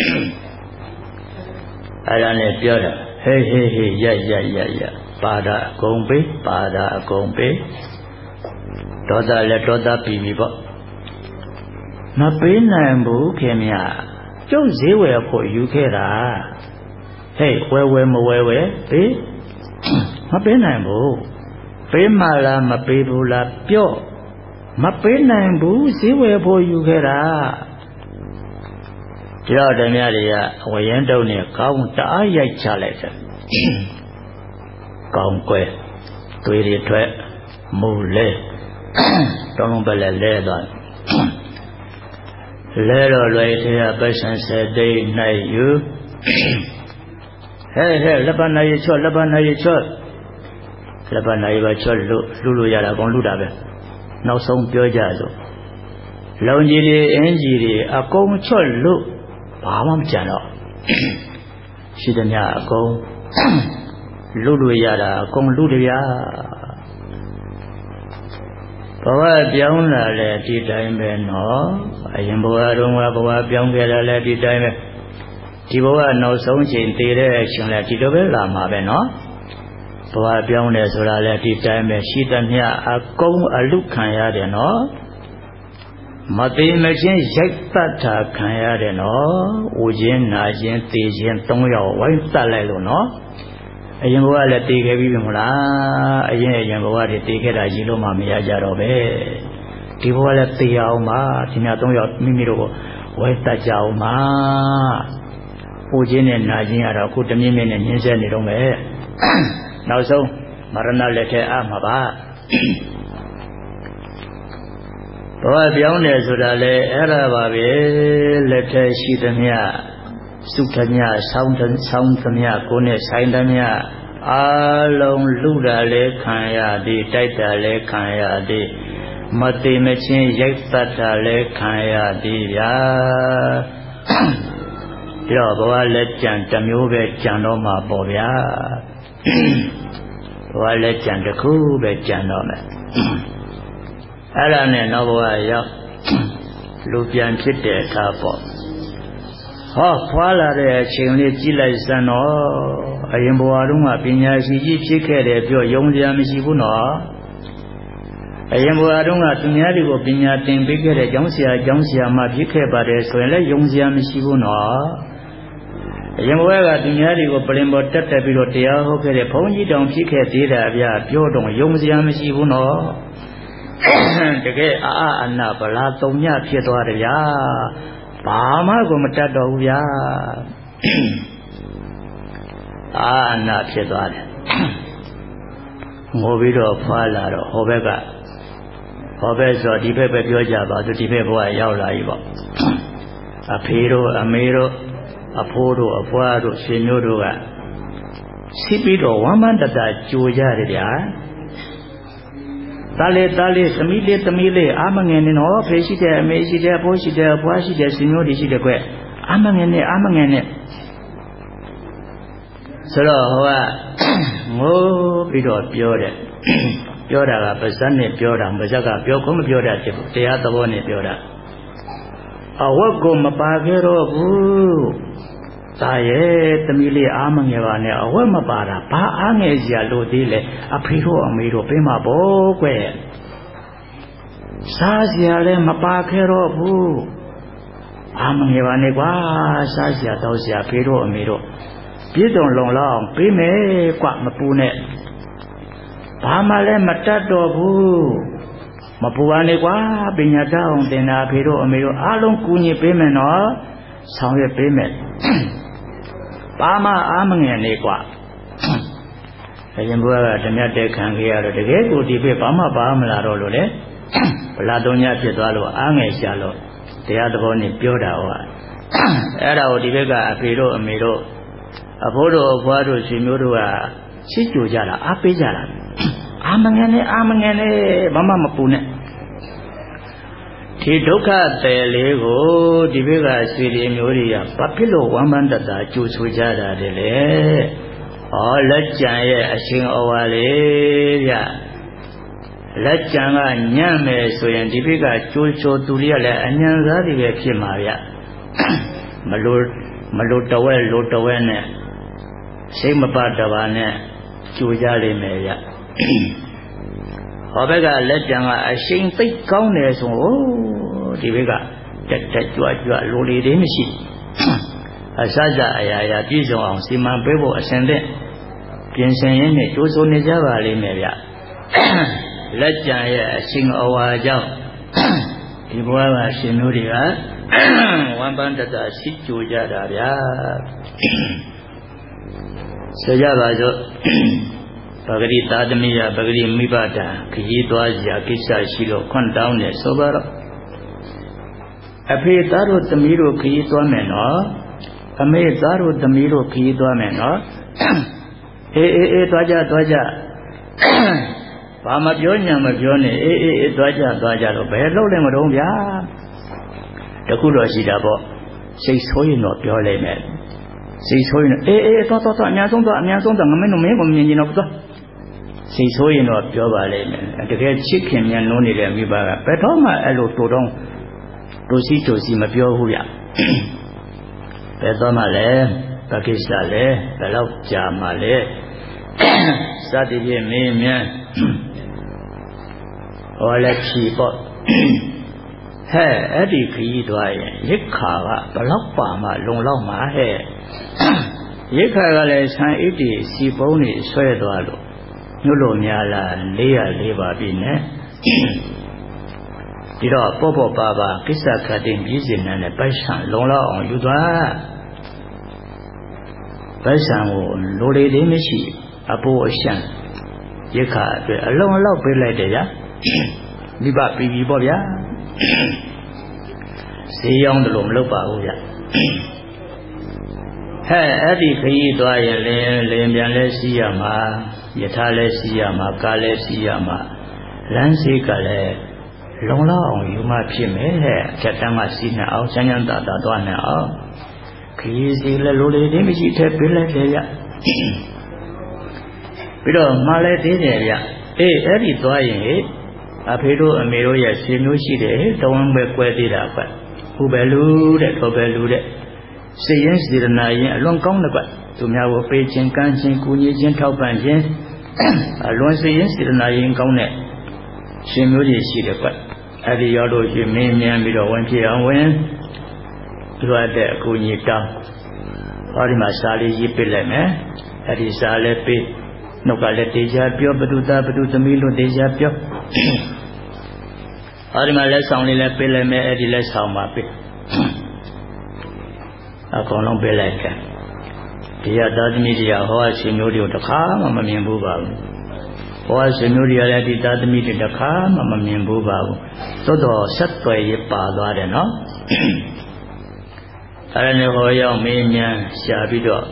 အဲ့ဒါနဲ့ပြောတာဟေးဟေးဟေးရရရရပါတာအကုန်ပေးပါတာအကုန်ပေးဒေါသလည်းဒေါသပြီးပြီပေါ့မပေးနိုင်ဘူးခင်ဗျကျုပ်ဈေးဝယ်ဖို့ယူခဲ့တာဟေးဝယ်ဝယ်မဝယ်ဝယ်ပေးမပေးနိုင်ဘူးပေးမှလားမပေးဘူးလားပြောမပေးနိုင်ဘူးဈေးဝယ်ဖို့ယူခဲ့တာဒီတော့ဓမြတွေကဝရင်တုံနဲ့ကောင်းတအားရိုက်ချလိုက်တယ်ကောင်းကွယ်သွေးတွေထွက်မူလဲတောင်းလုံးပဲလဲလဲသွားလဲတော့လွယ်သေးရပိုက်ဆံစက်သိန်းနိုင်ယူဟဲ့ဟဲ့လက်ပနာရီချော့လက်ပနာရီချော့လက်ပနာရီပါချော့လို့လှူလို့ရတာအကုန်လှူတာပဲနောက်ဆုံးပြောကြစို့လုံကြီးတွေအင်းကြီးတွေအကုန်ချော့လို့ဘာမှမကြံတော့ရှိသမျှအကုန်လှူလို့ရတာအကုန်လှူတယ်ဗျာဘဝပြောင်းလာလဲဒီတိုင်းပဲနော်အရင်ဘဝတုန်းကဘဝပြောင်းခဲ့လာလဲဒီတိုင်းပဲဒီဘဝနောက်ဆုံးချိန်တည်တဲ့အချိန်လဲဒီလိုပဲလာမှာပဲနော်ဘဝပြောင်းတယ်ဆိုတာလဲဒီတိုင်းပဲရှိသမျှအကုန်အလုခံရတယ်နော်မသေးမချင်းရိုက်တတ်တာခံရတယ်နော်။ဦးချင်းနာချင်းသေချင်းသုံးယောက်ဝိုင်းတတ်လိုက်လို့နော်။အရင်ဘဝလည်းတည်ခဲ့ပြီမလားအရင်အရင်ဘဝတွေတည်ခဲ့တာကြီးလို့မှမရကြတော့ပဲဒီဘဝလည်းတည်အောင်ပါဒီများသုံးယောက်မိမိတို့ကိုဝဲတတ်ကြအောင်ပါပူခြင်းနဲ့နာခြင်းကတော့အခုတမြင့်မြင့်နဲ့ညှင်းဆဲနေတော့မယ်နောက်ဆုံးမရဏလက်ထဲအမှာပါဘဝပြောင်းတယ်ဆိုတာလေအဲ့ဒါပါပဲလက်ထဲရှိသမျှစုသမျှဆောင်းဆောင်းသမျှကိုယ်နဲ့ဆိုင်သမျှအာလုံးလူတာလဲခံရသည်တိုက်တာလဲခံရသည်မသိမချင်းရိုက်တတ်တာလဲခံရသည်ဗျာပြီးတော့ဘဝလက်ကြံတစ်မျိုးပဲကြံတော့မှာပေါ့ဗျာဘဝလက်ကြံတစ်ခုပဲကြံတော့မယ်အဲ့ဒါနဲ့နောက်ဘဝရောက်လူပြန်ဖြစ်တဲ့အခါပေါ့ဟောဖွာလာတဲ့အချိန်လေးကြည့်လိုက်စမ်းတော့အရင်ဘဝတုန်းကပညာရှိကြီးဖြစ်ခဲ့တယ်ပြောယုံစရာမရှိဘူးနော်အရင်ဘဝတုန်းကသူများတွေကိုပညာသင်ပေးခဲ့တဲ့ကျောင်းဆရာကျောင်းဆရာမဖြစ်ခဲ့ပါတယ်ဆိုရင်လည်းယုံစရာမရှိဘူးနော်အရင်ဘဝကသူများတွေကိုပလင်ပေါ်တက်တက်ပြီးတော့တရားဟောခဲ့တဲ့ဘုန်းကြီးတောင်ဖြစ်ခဲ့သေးတာဗျာပြောတော့ယုံစရာမရှိဘူးနော်တကယ်အာအနာဗလာတုံညဖြစ်သွားတယ်ဗျာဘာမှကိုမတတ်တော့ဘူးဗျာအာအနာဖြစ်သွားတယ်ငိုပြီးတော့ဖွာလာတော့ဟိုဘက်ကဟောဘက်ဆိုဒီဘက်ပဲပြောကြပါသူဒီဘက်ဘဝရောက်လာပြီပေါ့အဖေတို့အမေတို့အဖိုးတို့အဖွားတို့ရှင်မျိုးတို့ကစီးပြီးတော့ဝမ်းမန်းတတကြိုကြတယ်ဗျာသားလေးသားလေးသမီးလေးသမီးလေးအာမငယ်နေတော့ဖေရှိတယ်အမေရှိတယ်အဖိုးရှိတယ်အဖွားရှိတယ်ရှင်မျိုးတွေရှိတယ်ကွအာမငယ်နဲ့အာမငယ်နဲ့ဆိုတော့ဟိုကငိုးပြီးတော့ပြောတယ်ပြောတာကပါဇက်နဲ့ပြောတာပါဇက်ကပြောခုမပြောတာဖြစ်ဘူးတရားသဘောနဲ့ပြောတာအဝတ်ကိုမပါခဲ့တော့ဘူးဒါရဲ့သမီးလေးအားမငယ်ပါနဲ့အဝတ်မပါတာဘာအားငယ်စရာလို့သေးလဲအဖေတို့အမေတို့ပေးမှာပေါ့ကွစားစရာလည်းမပါခဲ့တော့ဘူးအားမငယ်ပါနဲ့ကွာစားစရာတောက်စရာဖေတို့အမေတို့ပြည့်စုံလုံလောက်အောင်ပေးမယ်ကွမပူနဲ့ဘာမှလည်းမတတ်တော့ဘူးမပူပါနဲ့ကွာပညာတတ်အောင်သင်တာဖေတို့အမေတို့အားလုံးကူညီပေးမယ်နော်ဆောင်ရွက်ပေးမယ်ဘာမှအားမငယ်နဲ့ကွာအရင်ဘုရားကဓမြတ်တဲ့ခံခဲ့ရတော့တကယ်ကိုဒီဘက်ဘာမှပါမလာတော့လို့လေဗလာတုံညဖြစ်သွားလို့အားငယ်ရှာလို့တရားသဘောနဲ့ပြောတာဟောအဲ့ဒါကိုဒီဘက်ကအဖေတို့အမေတို့အဖိုးတို့အဖွားတို့ရှင်မျိုးတို့ကချစ်ကြိုကြတာအားပေးကြတာအာမငယ်နဲ့အာမငယ်နဲ့ဘာမှမပူနဲ့ဒီဒုက္ခတယ်လေးကိုဒီဘက်ကဆွေတွေမျိုးတွေကဘာဖြစ်လို့ဝမ်းပန်းတတာကြိုဆိုကြတာတည်းလေဟောလက်ကြံရဲ့အရှင်ဩဝါလေးဗျလက်ကြံကညံ့မယ်ဆိုရင်ဒီဘက်ကကြိုဆိုသူတွေကလည်းအញ្ញံစားတွေပဲဖြစ်မှာဗျမလို့မလို့တဝဲလို့တဝဲနဲ့စိတ်မပတပါနဲ့ကြိုကြလိမ့်မယ်ဗျဟောဘက်ကလက်ကြံကအရှိန်သိပ်ကောင်းတယ်ဆိုဒီဘက်ကတက်တက်ကြွကြွလိုလေသေးမရှိအစစအရာရာပြည့်စုံအောင်စီမံပေးဖို့အစဉ်သင့်ပြင်ဆင်ရင်းနဲ့ကြိုးစိုးနေကြပါလိမ့်မယ်ဗျလက်ကြံရဲ့အရှင်အဝါကြောင့်ဒီဘဝကရှင်မျိုးတွေကဝမ်းပန်းတတရှိကြိုကြတာဗျာဆိုကြပါစို့ပဂရိသာသမီးရပဂရိမိဘတာခကြီးသွားစရာကိစ္စရှိလို့ခွန့်တောင်းတယ်ဆိုပါတော့အဖေသားတို့သမီးတို့ခကြီးသွားမယ်နော်အမေသားတို့သမီးတို့ခကြီးသွားမယ်နော်အေးအေးအေးသွားကြသွားကြဘာမပြောညာမပြောနဲ့အေးအေးအေးသွားကြသွားကြတော့ဘယ်လို့လဲမတော့ဗျာတခုတော့ရှိတာပေါ့စိတ်ဆိုးရင်တော့ပြောလိုက်မယ်စိတ်ဆိုးရင်အေးအေးသွားသွားသွားအများဆုံးသွားအများဆုံးသွားငမင်းတို့မင်းကိုမြင်ကျင်တော့သွားစိတ်ဆိုးရင်တော့ပြောပါလိမ့်မယ်တကယ်ချစ်ခင်မြန်လုံးနေတဲ့မိဘကဘယ်တော့မှအဲ့လိုတူတော့တူစီတူစီမပြောဘူးဗျဘယ်တော့မှလည်းဘာကိစ္စလဲဘယ်တော့ကြာမှလဲစသည်ဖြင့်မင်းမြန်ဟောလည်းဖြီပေါ့ဟဲ့အဲ့ဒီခရီးသွားရင်ရိက္ခာကဘလောက်ပါမှလုံလောက်မှာဟဲ့ရိခါကလည်းဆံဣတိစီပုံးနေဆွဲသွားလို့ညွတ်လို့များလားလေးရလေးပါပြီနဲ့ဒီတော့ပေါ့ပေါ့ပါပါကိစ္စခတ်တင်ပြီးစဉ်နဲ့ပိုက်ဆံလုံလောက်အောင်ယူသွားပိုက်ဆံကိုလိုလေလေးမရှိအပိုးအရှံရိခါအတွက်အလုံးအလောက်ပေးလိုက်တယ်ဗျာမိဘပြီးပြီပေါ့ဗျာဈေးရောင်းတယ်လို့မလုပ်ပါဘူးဗျာဟဲ့အဲ့ဒီခရီးသွားရင်လင်းလင်းပြန်လဲစီးရမှာယထာလဲစီးရမှာကားလဲစီးရမှာလမ်းစီးကလည်းလုံလောက်အောင်ယူမှဖြစ်မယ်ဟဲ့ဖြတ်တန်းကစီးနေအောင်ချမ်းချမ်းသာသာသွားနေအောင်ခရီးစီးလဲလိုလေသေးမရှိထဲပေးလိုက်တယ်ဗျပြီးတော့မှားလဲသေးတယ်ဗျအေးအဲ့ဒီသွားရင်အဖေတို့အမေတို့ရဲ့ဆွေမျိုးရှိတယ်တဝမ်းပဲကွဲသေးတာကွဥပဲလူတဲ့ထောပဲလူတဲ့စိတ်ရင်းစေတနာရင်အလွန်ကောင်းတယ်ကွသူများကိုပေးခြင်းကမ်းခြင်းကူညီခြင်းထောက်ပံ့ခြင်းအလွန်စိတ်ရင်းစေတနာရင်ကောင်းတဲ့ရှင်မျိုးတွေရှိတယ်ကွအဲ့ဒီရောက်လို့ရှင်မင်းမြန်ပြီးတော့ဝင်ဖြစ်အောင်ဝင်သူရတဲ့အကူအညီတောင်းဟောဒီမှာစာလေးရေးပစ်လိုက်မယ်အဲ့ဒီစာလေးပေးနှုတ်ကလည်းတေချာပြောဘဒုသားဘဒုသမီးလို့တေချာပြောဟောဒီမှာလက်ဆောင်လေးလည်းပေးလိုက်မယ်အဲ့ဒီလက်ဆောင်ပါပေးအကုန်လုံးပေးလိုက်တယ်ဒီရသာသမီတရားဟောအရှင်မျိုးတွေကိုတစ်ခါမှမမြင်ဘူးပါဘူးဟောအရှင်မျိုးတွေကလည်းဒီသာသမီတွေတစ်ခါမှမမြင်ဘူးပါဘူးသို့တော်ဆက်သွယ်ရပါသွားတယ်နော်အဲ့ဒါနဲ့ဟောရောက်မင်းမြန်ရှာပြီးတော့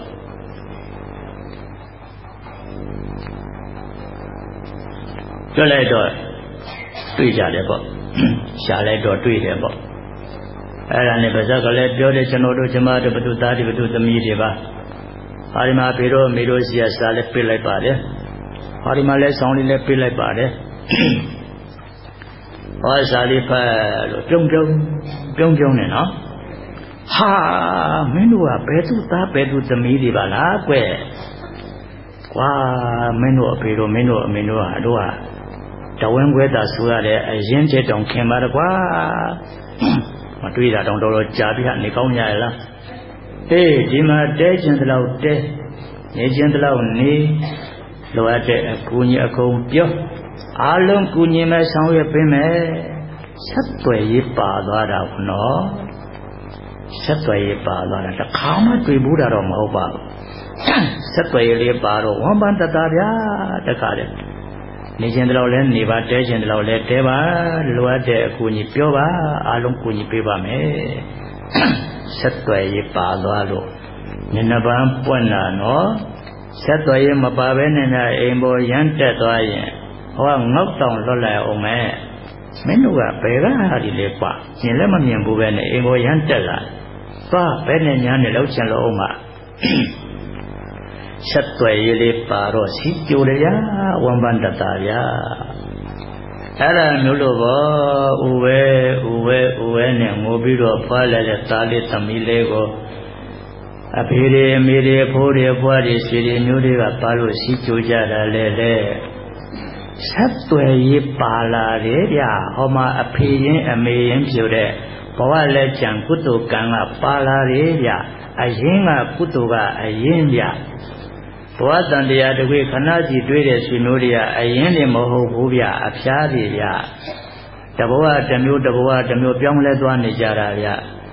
ကြွလိုက်တော့တွေ့ကြတယ်ပေါ့ရှာလိုက်တော့တွေ့တယ်ပေါ့အဲ့ဒါနဲ့ပါဇက်ကလည်းပြောတယ်ကျွန်တော်တို့ကျမတို့ဘုသူသားတွေဘုသူသမီးတွေပါဟာဒီမှာဖေတို့မေတို့စီရစားလည်းပြစ်လိုက်ပါတယ်ဟာဒီမှာလည်းဆောင်းလေးလည်းပြစ်လိုက်ပါတယ်ဟောစားလေးဖတ်လို့ပြုံးပြုံးပြုံးပြုံးနေနော်ဟာမင်းတို့ကဘယ်သူသားဘယ်သူသမီးတွေပါလားကွကွာမင်းတို့အဖေတို့မင်းတို့အမေတို့ဟာတို့ဟာတဝင်းခွဲတာဆိုရတဲ့အရင်ကျတောင်ခင်ပါတော့ကွာမတွေ့တာတောင်တော်တော်ကြာပြီဟာနေကောင်းကြရလားအေးဒီမှာတဲကျင်တလောက်တဲနေကျင်တလောက်နေလိုအပ်တဲ့အကူအညီအကုန်ပြောအားလုံးကူညီမဲ့ဆောင်ရွက်ပေးမယ်ဆက်သွယ်ရေးပါသွားတာဘုနော်ဆက်သွယ်ရေးပါသွားတာတစ်ခါမှတွေ့ဘူးတာတော့မဟုတ်ပါဘူးဆက်သွယ်ရေးလေးပါတော့ဝမ်းပန်းတတဗျာတခါလေနေကျင်တလောက်လဲနေပါတဲကျင်တလောက်လဲတဲပါလိုအပ်တဲ့အကူအညီပြောပါအားလုံးကူညီပေးပါမယ်ဆက်သွယ်ရေးပါသွားလို့မျက်နှာပန်းပွင့်လာနော်ဆက်သွယ်ရေးမပါဘဲနဲ့အိမ်ပေါ်ရမ်းတက်သွားရင်ဟောငေါက်တောင်လွတ်လိုက်အောင်မယ်မင်းတို့ကဘယ်ကဟာဒီလဲကွာမြင်လည်းမမြင်ဘူးပဲနဲ့အိမ်ပေါ်ရမ်းတက်လာသွားဘယ်နဲ့ညာနဲ့လောက်ချင်လို့အောင်မဆက်သွယ်ရေးလေးပါတော့စီကြိုတယ်ဗျာဝမ်ပန်တတာဗျာအဲ့ဒါမျိုးလို့ပေါ့ဥဝဲဥဝဲဥဝဲနဲ့ငိုပြီးတော့ဖွာလိုက်တဲ့သားလေးသမီးလေးကိုအဖေတွေအမေတွေဖိုးတွေဖွားတွေဆွေတွေမျိုးတွေကပါလို့စီကြိုကြတာလေလေဆက်သွယ်ရေးပါလာတယ်ဗျာဟောမှာအဖေရင်အမေရင်ပြောတဲ့ဘဝလက်ချံကုသိုလ်ကံကပါလာတယ်ဗျာအရင်ကကုသိုလ်ကအရင်ဗျာဘဝတန်တရားတကွေခဏစီတွေ့တဲ့ဆွေမျိုးတွေကအရင်နေမဟုတ်ဘူးဗျအဖျားတွေဗျတဘဝတစ်မျိုးတဘဝတစ်မျိုးပြောင်းလဲသွားနေကြတာဗျ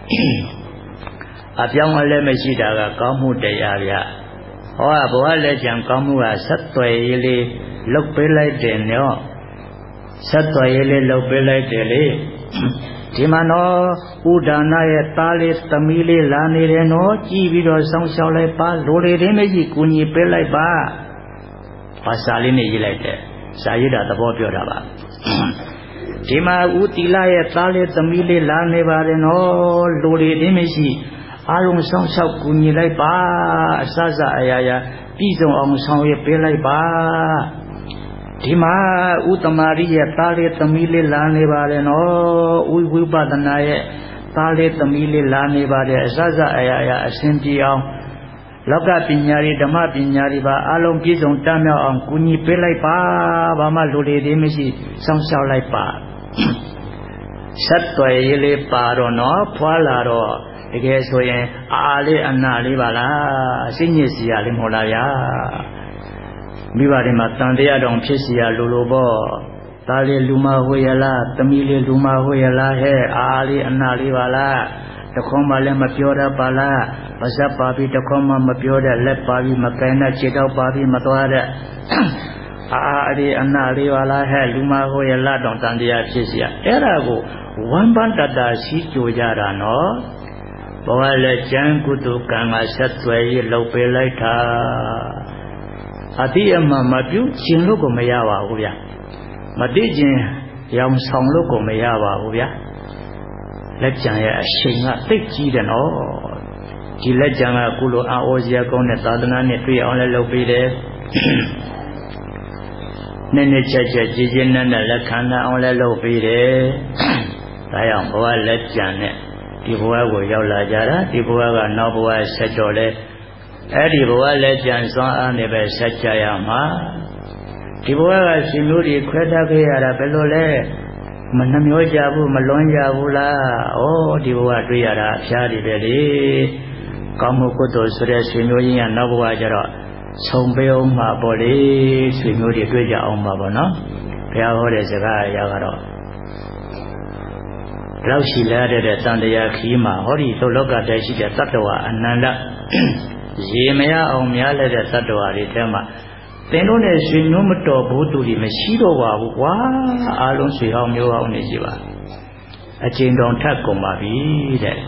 အပြောင်းအလဲမရှိတာကကောင်းမှုတရားဗျဟောဘဝလက်ချံကောင်းမှုကဆက်သွယ်ရေးလေးလုတ်ပေးလိုက်တယ်နော်ဆက်သွယ်ရေးလေးလုတ်ပေးလိုက်တယ်လေဒီမှာနော်ဥဒါနာရဲ့သားလေးသမီးလေးလာနေတယ်နော်ကြည်ပြီးတော့စောင့်ရှောက်လိုက်ပါလိုလေသေးမရှိကူညီပေးလိုက်ပါဘာစာလေးနဲ့ရေးလိုက်တယ်စာရေးတာသဘောပြောတာပါဒီမှာဥတီလာရဲ့သားလေးသမီးလေးလာနေပါတယ်နော်လိုလေသေးမရှိအားလုံးစောင့်ရှောက်ကူညီလိုက်ပါအစစအရာရာပြည်စုံအောင်ဆောင်ရွက်ပေးလိုက်ပါဒီမှာဥတမာရီရဲ့သားလေးသမီးလေးလာနေပါတယ်နော်ဥဝိပဿနာရဲ့သားလေးသမီးလေးလာနေပါတယ်အစစအရာရာအစဉ်ပြေအောင်လောကပညာတွေဓမ္မပညာတွေပါအလုံးပြည့်စုံတတ်မြောက်အောင်ကူညီပေးလိုက်ပါဘာမှလိုလေသေးမရှိစောင့်ရှောက်လိုက်ပါဆက်သွယ်ရေးလေးပါတော့နော်ဖွာလာတော့တကယ်ဆိုရင်အာလေးအနာလေးပါလားစိတ်ညစ်စရာလေးမဟုတ်လားဗျာမိဘတွေမှာတန်တရားတောင်ဖြစ်စရာလိုလိုပေါ့သားလေးလူမဟုတ်ရလားသမီးလေးလူမဟုတ်ရလားဟဲ့အာလေးအနာလေးပါလားတခွန်းမှလည်းမပြောတတ်ပါလားပါဇက်ပါပြီးတခွန်းမှမပြောတတ်လက်ပါပြီးမကင်တဲ့ခြေတော့ပါပြီးမသွားတဲ့အာအဒီအနာလေးပါလားဟဲ့လူမဟုတ်ရလားတောင်တန်တရားဖြစ်စရာအဲ့ဒါကိုဝမ်းပန်းတတရှိကြကြတာနော်ဘဝလည်းကျမ်းကုသိုလ်ကံကဆက်သွယ်ရေးလုပ်ပေးလိုက်တာအတိအမှမပြုခြင်းလို့ကိုမရပါဘူးဗျာမသိခြင်းရောင်ဆောင်လို့ကိုမရပါဘူးဗျာလက်ကြံရဲ့အရှိန်ကသိကြီးတယ်နော်ဒီလက်ကြံကကုလိုအာဩဇရာကောင်းတဲ့သာသနာနဲ့တွေ့အောင်လည်းလုပ်ပေးတယ်နည်းနည်းချက်ချက်ကြီးကြီးနန်းနဲ့လက်ခံအောင်လည်းလုပ်ပေးတယ်ဒါကြောင့်ဘဝလက်ကြံနဲ့ဒီဘဝကိုရောက်လာကြတာဒီဘဝကနောက်ဘဝဆက်တော့လဲအဲ့ဒီဘဝလက်ကြံစွမ်းအားနဲ့ပဲဆက်ကြရမှာဒီဘဝကရှင်မျိုးတွေခွဲတတ်ခဲ့ရတာဘယ်လိုလဲမနှမျောကြဘူးမလွန်ကြဘူးလားဩဒီဘဝတွေ့ရတာအဖျားတွေပဲလေကောင်းမှုကုသိုလ်ဆိုတဲ့ရှင်မျိုးကြီးကနောက်ဘဝကျတော့ဆုံပေးအောင်မှာပေါ့လေရှင်မျိုးတွေတွေ့ကြအောင်မှာပေါ့နော်ဘုရားဟောတဲ့စကားအရာကတော့လောက်ရှိလာတဲ့တန်တရားခီးမှာဟောဒီသုလောကတည်းရှိတဲ့တတ္တဝါအနန္တရေမရအောင်များလက်တဲ့တတ္တဝါတွေထဲမှာသင်တို့နဲ့ရှင်မျိုးမတော်ဘူးသူတွေမရှိတော့ပါဘူးကွာအားလုံးဆွေဟောင်းမျိုးဟောင်းနေရှိပါအကျဉ်းတော်ထပ်ကုန်ပါပြီတဲ့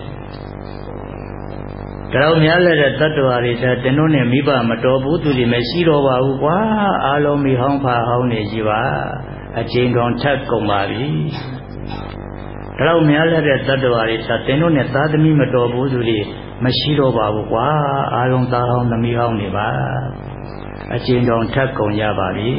ကြောင်များလက်တဲ့တတ္တဝါတွေထဲသင်တို့နဲ့မိဘမတော်ဘူးသူတွေမရှိတော့ပါဘူးကွာအားလုံးမိဟောင်းဖာဟောင်းနေရှိပါအကျဉ်းတော်ထပ်ကုန်ပါပြီဒါတော့များလက်တဲ့တတ္တဝါတွေသာသင်တို့နဲ့သားသမီးမတော်ဘူးသူတွေမရှိတော့ပါဘူးကွာအားလုံးသားဟောင်းသမီးဟောင်းနေပါအကျဉ်းတော်ထပ်ကုန်ရပါပြီ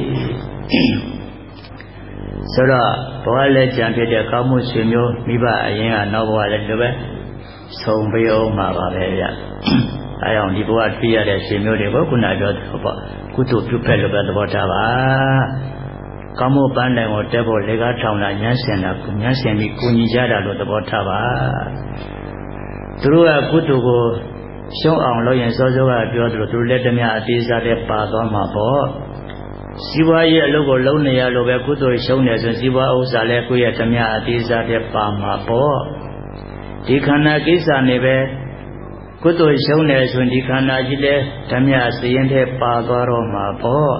ဆိုတော့ဘဝလက်ကြံဖြစ်တဲ့ကောင်းမှုရှင်မျိုးမိဘအရင်ကနောက်ဘဝလည်းဒီပဲဆုံးပေးအောင်မှာပါပဲဗျအဲကြောင့်ဒီဘဝတွေ့ရတဲ့ရှင်မျိုးတွေကိုခုနပြောသလိုပေါ့ကုသိုလ်ပြုဖက်လို့ပဲသဘောထားပါကောင်းမှုပန်းတိုင်ကိုတက်ဖို့လေကားထောင်လာညှန်းစင်တာညှန်းစင်ပြီးကိုညီကြတာလို့သဘောထားပါသူတို့ကကုသိုလ်ကိုရှုံးအောင်လုပ်ရင်စောစောကပြောသလိုသူလက်တမအသေးစားတဲ့ပါသွားမှာပေါ့စီးပွားရေးအလုပ်ကိုလုပ်နေရလို့ပဲကုသိုလ်ရှုံးနေဆိုစီးပွားဥစ္စာလည်းကိုယ့်ရဲ့တမအသေးစားတဲ့ပါမှာပေါ့ဒီခန္ဓာကိစ္စနေပဲကုသိုလ်ရှုံးနေဆိုဒီခန္ဓာကြီးလည်းတမစည်ရင်တဲ့ပါသွားတော့မှာပေါ့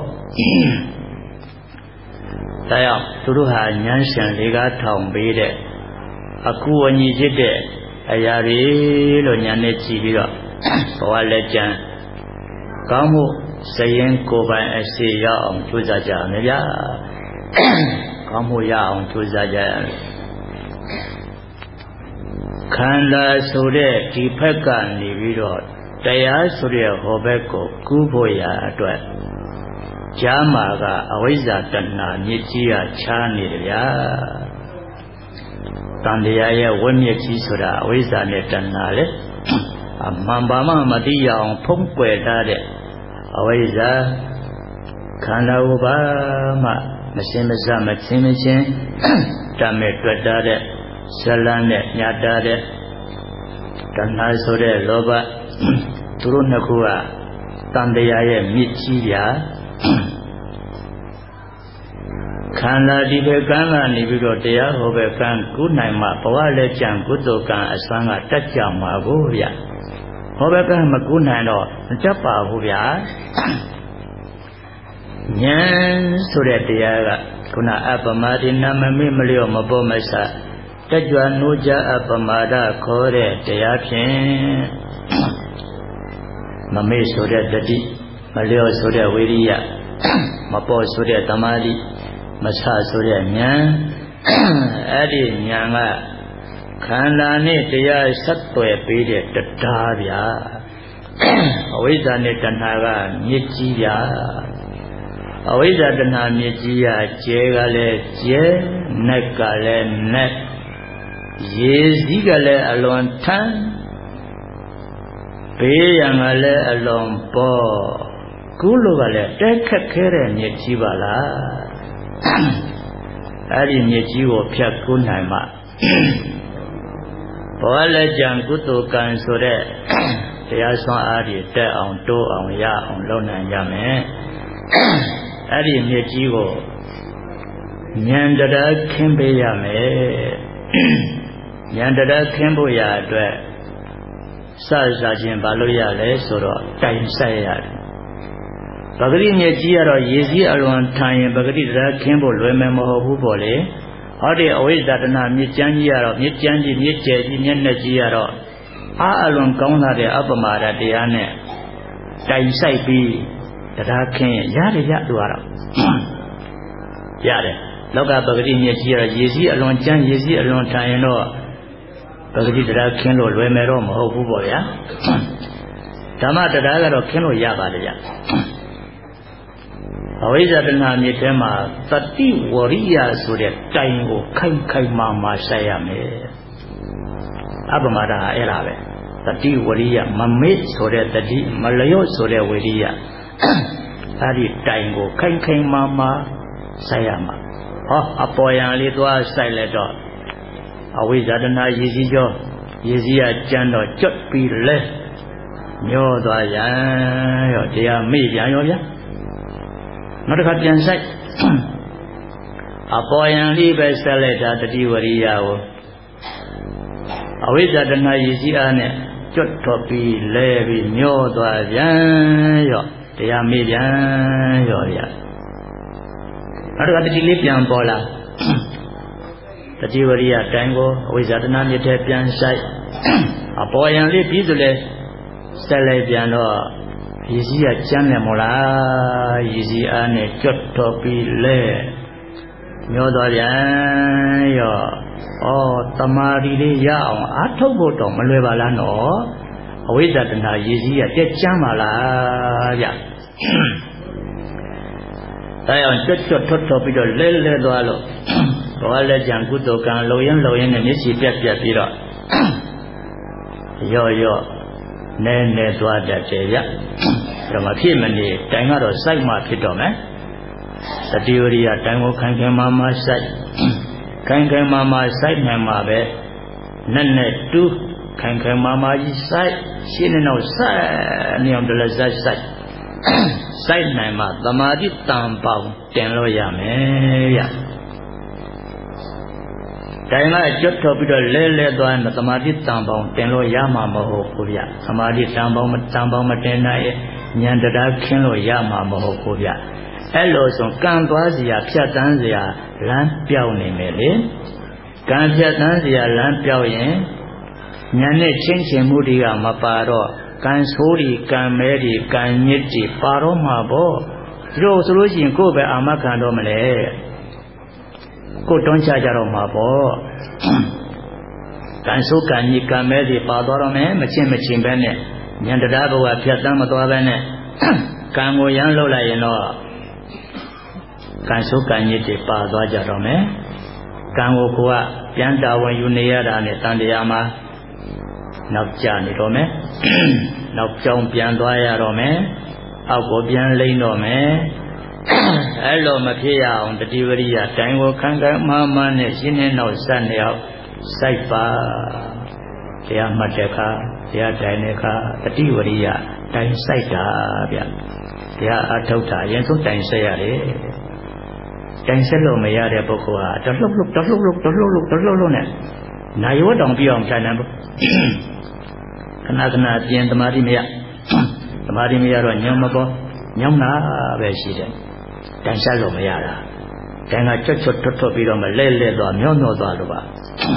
ဒါကြောင့်သူတို့ဟာဉာဏ်ရှင်လေးကားထောင်ပေးတဲ့အကူအညီဖြစ်တဲ့အရာတွေလို့ဉာဏ်နဲ့ကြည့်ပြီးတော့ဘဝလက်ကျန်ကောင်းမှုစရင်ကိုယ်ပိုင်အစီရောက်အောင်ကြိုးစားကြရမယ်ဗျာကောင်းမှုရအောင်ကြိုးစားကြရမယ်ခန္ဓာဆိုတဲ့ဒီဘက်ကနေပြီးတော့တရားဆိုတဲ့ဟောဘက်ကိုကူးဖို့ရအတွက်ကြာမှာကအဝိဇ္ဇာတဏှာမြစ်ကြီးကခြားနေတယ်ဗျာတန်တရားရဲ့ဝိမြစ်ကြီးဆိုတာအဝိဇ္ဇာနဲ့တဏှာလေအမှန်ပါမှမသိရအောင်ဖုံးကွယ်ထားတဲ့အဝိဇ္ဇာခန္ဓာကိုယ်ပါမှမရှင်းမစမချင်းမချင်းတမဲ့တွေ့တာတဲ့ဇလန်းနဲ့ညတာတဲ့တဏှာဆိုတဲ့လောဘသူတို့နှစ်ခုကတန်တရားရဲ့မြစ်ကြီးပြခန္ဓာဒီဘက်ကံကနေပြီးတော့တရားဟောဘက်ကံကုနိုင်မှဘဝလက်ကျန်ကုသိုလ်ကံအစွမ်းကတက်ကြမှာကိုဗျဟောဘက်ကံမကုနိုင်တော့မတက်ပါဘူးဗျာဉာဏ်ဆိုတဲ့တရားကခုနအပမတိနာမမေ့မလျော့မပေါ်မဆတက်ကြွနိုးကြအပမာဒခေါ်တဲ့တရားဖြင့်မမေ့ဆိုတဲ့တတိမလျော့ဆိုတဲ့ဝိရိယမပေါ်ဆိုတဲ့သမာဓိမဆဆိုတဲ့ဉာဏ်အဲ့ဒီဉာဏ်ကခန္ဓာနဲ့တရားဆက်သွယ်ပေးတဲ့တရားဗျာအဝိဇ္ဇာနဲ့တဏှာကမြစ်ကြီးဗျာအဝိဇ္ဇာတဏှာမြစ်ကြီးကကျဲကလည်းကျဲနက်ကလည်းနက်ရေစည်းကလည်းအလွန်ထမ်းဘေးရန်ကလည်းအလွန်ပေါ်ကုလိုကလည်းတက်ခက်ခဲတဲ့မြစ်ကြီးပါလားအဲ့ဒီမြစ်ကြီးကိုဖြတ်ကူးနိုင်မှဘောလည်းကြံကုသိုလ်ကံဆိုတဲ့တရားစွမ်းအားတွေတက်အောင်တိုးအောင်ရအောင်လုပ်နိုင်ကြမယ်အဲ့ဒီမြစ်ကြီးကိုဉာဏ်တရားခင်းပေးရမယ်ဉာဏ်တရားခင်းဖို့ရအတွက်စစချင်းဘာလို့ရလဲဆိုတော့တိုင်ဆိုင်ရတယ်ပဂတိမြစ်ကြီးကတော့ရေစည်းအလွန်ထိုင်ရင်ပဂတိတရားခင်းဖို့လွယ်မယ်မဟုတ်ဘူးပေါ့လေဟောဒီအဝိဇ္ဇာတဏမြစ်ကျမ်းကြီးကတော့မြစ်ကျမ်းကြီးမြစ်ကျယ်ကြီးမျက်နှာကြီးကတော့အားအလွန်ကောင်းလာတဲ့အပမာဒတရားနဲ့တိုင်ဆိုင်ပြီးတရားခင်းရတယ်ရသူကတော့ရတယ်လောကပဂတိမြစ်ကြီးကတော့ရေစည်းအလွန်ကျမ်းရေစည်းအလွန်ထိုင်ရင်တော့ပဂတိတရားခင်းလို့လွယ်မယ်တော့မဟုတ်ဘူးပေါ့ဗျာဓမ္မတရားကတော့ခင်းလို့ရပါလေဗျအဝိဇ္ဇာတဏှာမြစ်ထဲမှာတတိဝရိယဆိုတဲ့တိုင်ကိုခိုင်ခိုင်မာမာဆက်ရမယ်အပမဒဟာအဲ့ဒါပဲတတိဝရိယမမေ့ဆိုတဲ့တတိမလျော့ဆိုတဲ့ဝရိယအဲ့ဒီတိုင်ကိုခိုင်ခိုင်မာမာဆက်ရမှာဟောအပေါ်ယံလေးသွားဆိုင်လက်တော့အဝိဇ္ဇာတဏှာရည်စည်းကြောရည်စည်းရကြမ်းတော့ကြွတ်ပြီးလဲမျောသွားရန်ရောတရားမေ့ပြန်ရောဗျာနောက်တစ်ခါပြန်ဆိုင်အပေါ်ယံလေးပဲဆက်လိုက်တာတတိဝရိယကိုအဝိဇ္ဇာတဏှာရည်စည်းအားနဲ့ကြွတ်ထွက်ပြီးလဲပြီးမျောသွားပြန်ရောတရားမေ့ပြန်ရောဗျာနောက်တစ်ခါတတိလေးပြန်ပေါ်လာတတိဝရိယတိုင်းကိုအဝိဇ္ဇာတဏှာမြစ်ထဲပြန်ဆိုင်အပေါ်ယံလေးပြီးဆိုလဲဆက်လိုက်ပြန်တော့ရည်စည်းရကျမ်းတယ်မို့လားရည်စည်းအားနဲ့ကြွတ်တော်ပြီးလဲမျောသွားပြန်ရောဩတမာရီလေးရအောင်အားထုတ်ဖို့တော့မလွယ်ပါလားနော်အဝိဇ္ဇာတဏှာရည်စည်းရတက်ကျမ်းပါလားဗျဒါအောင်ကြွတ်ကြွတ်ထွတ်တော်ပြီးတော့လဲလဲသွားလို့ဘောလည်းကြံကုသိုလ်ကံလုံရင်လုံရင်နဲ့မျက်စိပြက်ပြက်ပြီးတော့ရော့ရော့နဲနဲသွားတတ်တယ်ဗျဒါမှဖြစ်မနေတိုင်ကတော့စိုက်မှဖြစ်တော့မယ်သတိဝရိယတိုင်ကိုခိုင်ခိုင်မာမာစိုက်ခိုင်ခိုင်မာမာစိုက်နိုင်မှာပဲနဲ့နဲ့တူးခိုင်ခိုင်မာမာကြီးစိုက်ရှင်းနေတော့စိုက်နေအောင်တလည်းစိုက်စိုက်စိုက်နိုင်မှာသမာဓိတန်ပေါင်းတင်လို့ရမယ်ဗျတိုင်ကကြွတ်ထုတ်ပြီးတော့လဲလဲသွားရင်သမာဓိတန်ပေါင်းတင်လို့ရမှာမဟုတ်ဘူးဗျသမာဓိတန်ပေါင်းမတန်ပေါင်းမတင်နိုင်ဉာဏ်တရားခင်းလို့ရမှာမဟုတ်ဘူးဗျအဲ့လိုဆိုကံသွားစရာဖြတ်တန်းစရာလမ်းပြောင်းနေမယ်လေကံဖြတ်တန်းစရာလမ်းပြောင်းရင်ဉာဏ်နဲ့ချင်းချင်းမှုတွေကမပါတော့ကံဆိုးတွေကံမဲတွေကံညစ်တွေပါတော့မှာပေါ့ဒီလိုဆိုလို့ရှိရင်ကိုယ်ပဲအာမခံတော့မလဲကိုတွန်းချကြတော့မှာပေါ့ကံဆိုးကံညစ်ကံမဲတွေပါသွားတော့မယ်မချင်းမချင်းပဲနဲ့ဉာဏ်တရားဘဝဖြတ်တန်းမသွားပဲနဲ့ကံကိုရမ်းလှုပ်လိုက်ရင်တော့ကံဆိုးကံညစ်တွေပါသွားကြတော့မယ်ကံကိုကိုကပြန်တာဝန်ယူနေရတာနဲ့တန်တရားမှာနောက်ကျနေတော့မယ်နောက်ကြောင်ပြန်သွားရတော့မယ်အောက်ကိုပြန်လိမ့်တော့မယ်အဲ့လိုမဖြစ်ရအောင်တတိဝရိယတိုင်းကိုခံခံမှန်မှန်နဲ့ရှင်းနေတော့စက်နေအောင်စိုက်ပါတရားမှတ်တဲ့အခါတရားတိုင်းတဲ့အခါတတိဝရိယတိုင်းစိုက်တာဗျတရားအထုတ်တာအရင်ဆုံးတိုင်းဆက်ရတယ်တိုင်းဆက်လို့မရတဲ့ပုဂ္ဂိုလ်ဟာတလှုပ်လှုပ်တလှုပ်လှုပ်တလှုပ်လှုပ်တလှုပ်လှုပ်နဲ့နာယောတောင်ပြအောင်ထိုင်နေဘူးခဏခဏပြင်သမာဓိမရသမာဓိမရတော့ညောင်းမပေါ်ညောင်းတာပဲရှိတယ်တိုင်းဆက်လို့မရတာတိုင်းကချွတ်ချွတ်ထွတ်ထွတ်ပြီးတော့မလဲလဲသွားမျောမျောသွားလို့ပါ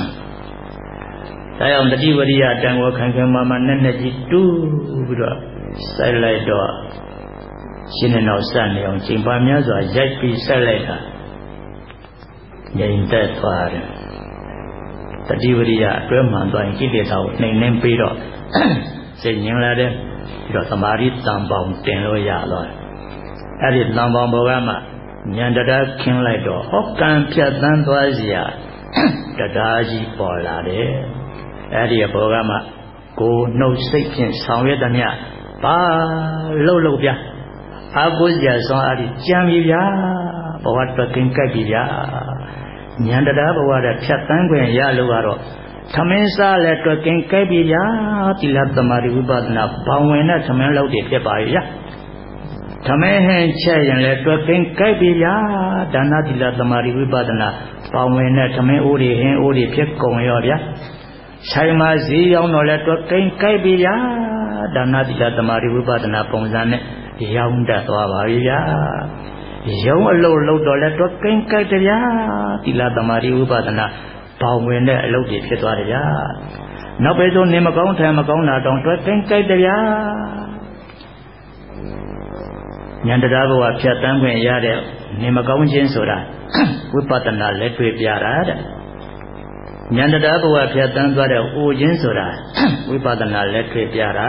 ဒါကြောင့်တတိဝရိယတန်ကိုခံခံမှမှနဲ့နဲ့ကြီးတူးပြီးတော့စိုက်လိုက်တော့ရှင်းနေတော့စနေအောင်ချိန်ပါများစွာရိုက်ပြီးစိုက်လိုက်တာငြိမ်သက်သွားတယ်တတိဝရိယအတွဲမှန်သွားရင်ကိလေသာကိုနှိမ်နှင်းပြီးတော့စိတ်ငြိမ်လာတယ်ပြီးတော့သမာဓိတန်ပေါင်းတင်လို့ရတော့အဲ့ဒီတန်ပေါင်းဘောကမှဉာဏ်တရားခင်းလိုက်တော့ဟောကံဖြတ်သန်းသွားစရာတရားကြီးပေါ်လာတယ်အဲ့ဒီဘောကမှကိုနှုတ်စိတ်ဖြင့်ဆောင်ရွက်သည်မြဘာလှုပ်လှုပ်ပြအာကိုစရာဆောင်အဲ့ဒီကြံပြီဗျာဘဝတကင်းကြိုက်ပြီဗျာဉာဏ်တရားဘဝတဲ့ဖြတ်သန်းခွင့်ရလို့ကတော့သမင်းစားလည်းတွက်ကင်းကြိုက်ပြီဗျာသီလသမာဓိဝိပဿနာဘောင်ဝင်တဲ့သမင်းလောက်တွေဖြစ်ပါရဲ့ဗျာသမင်းဟင်ချက်ရင်လည်းတွက်ကင်းကြိုက်ပြီဗျာဒါနသီလသမာဓိဝိပဿနာဘောင်ဝင်တဲ့သမင်းအိုးတွေဟင်းအိုးတွေဖြစ်ကုန်ရောဗျာဆိုင်မှာဈေးရောက်တော့လည်းတွက်ကင်းကြိုက်ပြီဗျာဒါနသီလသမာဓိဝိပဿနာပုံစံနဲ့ရောင်းတတ်သွားပါပြီဗျာရုံးအလုပ်လုပ်တော့လည်းတွက်ကင်းကြိုက်တယ်ဗျာသီလသမာဓိဝိပဿနာဘောင်ဝင်တဲ့အလုပ်တွေဖြစ်သွားတယ်ဗျာနောက်ပဲဆိုနေမကောင်းထိုင်မကောင်းတာတောင်တွက်ကင်းကြိုက်တယ်ဗျာဉာဏ်တရားဘဝဖြတ်တန်းခွင့်ရတဲ့နေမကောင်းခြင်းဆိုတာဝိပဿနာလက်တွေ့ပြတာတဲ့ဉာဏ်တရားဘဝဖြတ်တန်းသွားတဲ့အိုခြင်းဆိုတာဝိပဿနာလက်တွေ့ပြတာ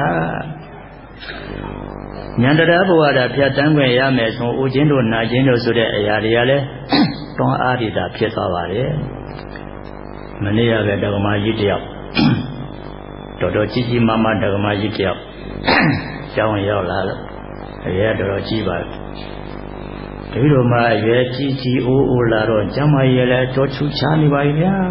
ဉာဏ်တရားဘဝတာဖြတ်တန်းခွင့်ရမယ်ဆိုအိုခြင်းတို့နာခြင်းတို့ဆိုတဲ့အရာတွေကလည်းတွန်းအားရတာဖြစ်သွားပါတယ်မနေ့ကပဲဒကမာကြီးတယောက်တော်တော်ကြီးကြီးမားမားဒကမာကြီးတယောက်ကျောင်းရောက်လာလို့အရွယ်တော်တော်ကြီးပါတပည့်တော်မှာအရွယ်ကြီးကြီးအိုးအိုးလာတော့ကျမ်းမာရေးလည်းတော်ချူချားနေပါပြီဗျာ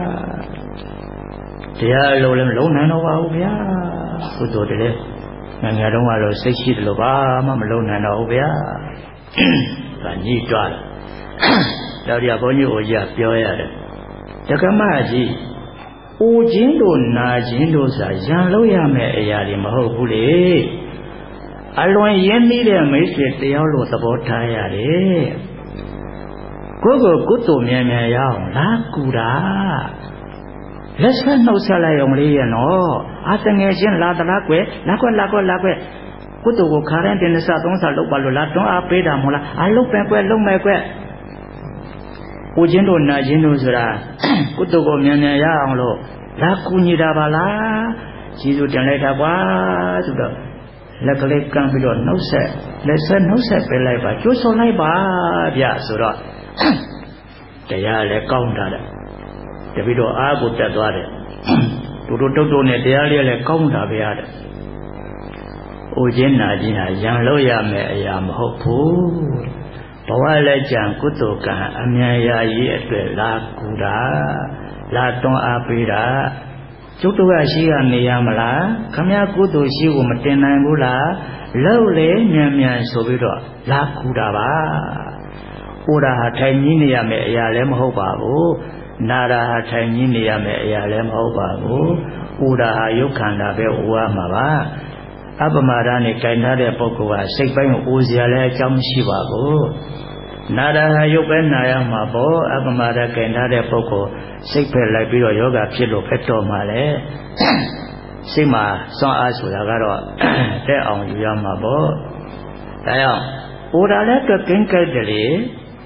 တရားလုံးလည်းမလုံးနိုင်တော့ပါဘူးဗျာကုသိုလ်တည်းငငယ်တုန်းကတော့စိတ်ရှိတယ်လို့ဘာမှမလုံးနိုင်တော့ဘူးဗျာဒါညှိတွားတယ်တော်ရဘုန်းကြီးအိုကြီးပြောရတယ်တက္ကမကြီးအိုခြင်းတို့နာခြင်းတို့ဆိုတာရံလို့ရမယ်အရာတွေမဟုတ်ဘူးလေအလွန်ရင်းနှီးတဲ့မိတ်ဆွေတယောက်လို့သဘောထားရတယ်ကိုယ်ကိုကုသိုလ်မြန်မြန်ရအောင်လာကူတာလက်ဆက်နှုတ်ဆက်လိုက်အောင်လေးရနော်အာတငယ်ချင်းလာသလားကွယ်လာကွက်လာကွက်လာကွက်ကုသိုလ်ကိုခါရင်တင်စသုံးစလောက်ပါလို့လားတွန်းအားပေးတာမဟုတ်လားအလုပ်ပဲကွယ်လုံးမယ်ကွယ်ကိုချင်းတို့နာချင်းတို့ဆိုတာကုသိုလ်ကိုမြန်မြန်ရအောင်လို့လာကူညီတာပါလားကျေးဇူးတင်လိုက်တာကွာဆိုတော့လက်ကလေးကမ်းပြီးတော့နှုတ်ဆက်လက်ဆက်နှုတ်ဆက်ပေးလိုက်ပါကျိုးစော်လိုက်ပါဗျဆိုတော့တရားလည်းကောင်းတာတဲ့တပည့်တော်အားကိုတက်သွားတယ်တူတူတုတ်တုတ်နဲ့တရားလေးလည်းကောင်းတာဗျာတဲ့အိုချင်းနာချင်းဟာရံလို့ရမယ်အရာမဟုတ်ဘူးဘဝလည်းကြံကုသိုလ်ကံအမြန်ရာကြီးအတွက်လာကူတာလာတွန်းအားပေးတာကျုပ်တို့ကရှိကနေရမလားခမည်းကုသိုလ်ရှိကိုမတင်နိုင်ဘူးလားလှုပ်လေမြန်မြန်ဆိုပြီးတော့လာကူတာပါဟိုတာဟာထိုင်ကြီးနေရမယ်အရာလည်းမဟုတ်ပါဘူးနာတာဟာထိုင်ကြီးနေရမယ်အရာလည်းမဟုတ်ပါဘူးဟိုတာဟာယုတ်ခန္ဓာပဲဟိုရမှာပါအပမာဒနဲ့ကြင်ထားတဲ့ပုဂ္ဂိုလ်ကစိတ်ပိုင်းကိုအိုစရာလည်းအကြောင်းမရှိပါဘူးနာတာဟာရုပ်ပဲနာရမှာပေါ့အပမာဒကြင်ထားတဲ့ပုဂ္ဂိုလ်စိတ်ဖက်လိုက်ပြီးတော့ယောဂဖြစ်လို့ဖက်တော်မှာလေစိတ်မှာစွမ်းအားဆိုတာကတော့တဲ့အောင်ယူရမှာပေါ့ဒါကြောင့်အိုတာလည်းအတွက်ကင်းကြိုက်တယ်လေ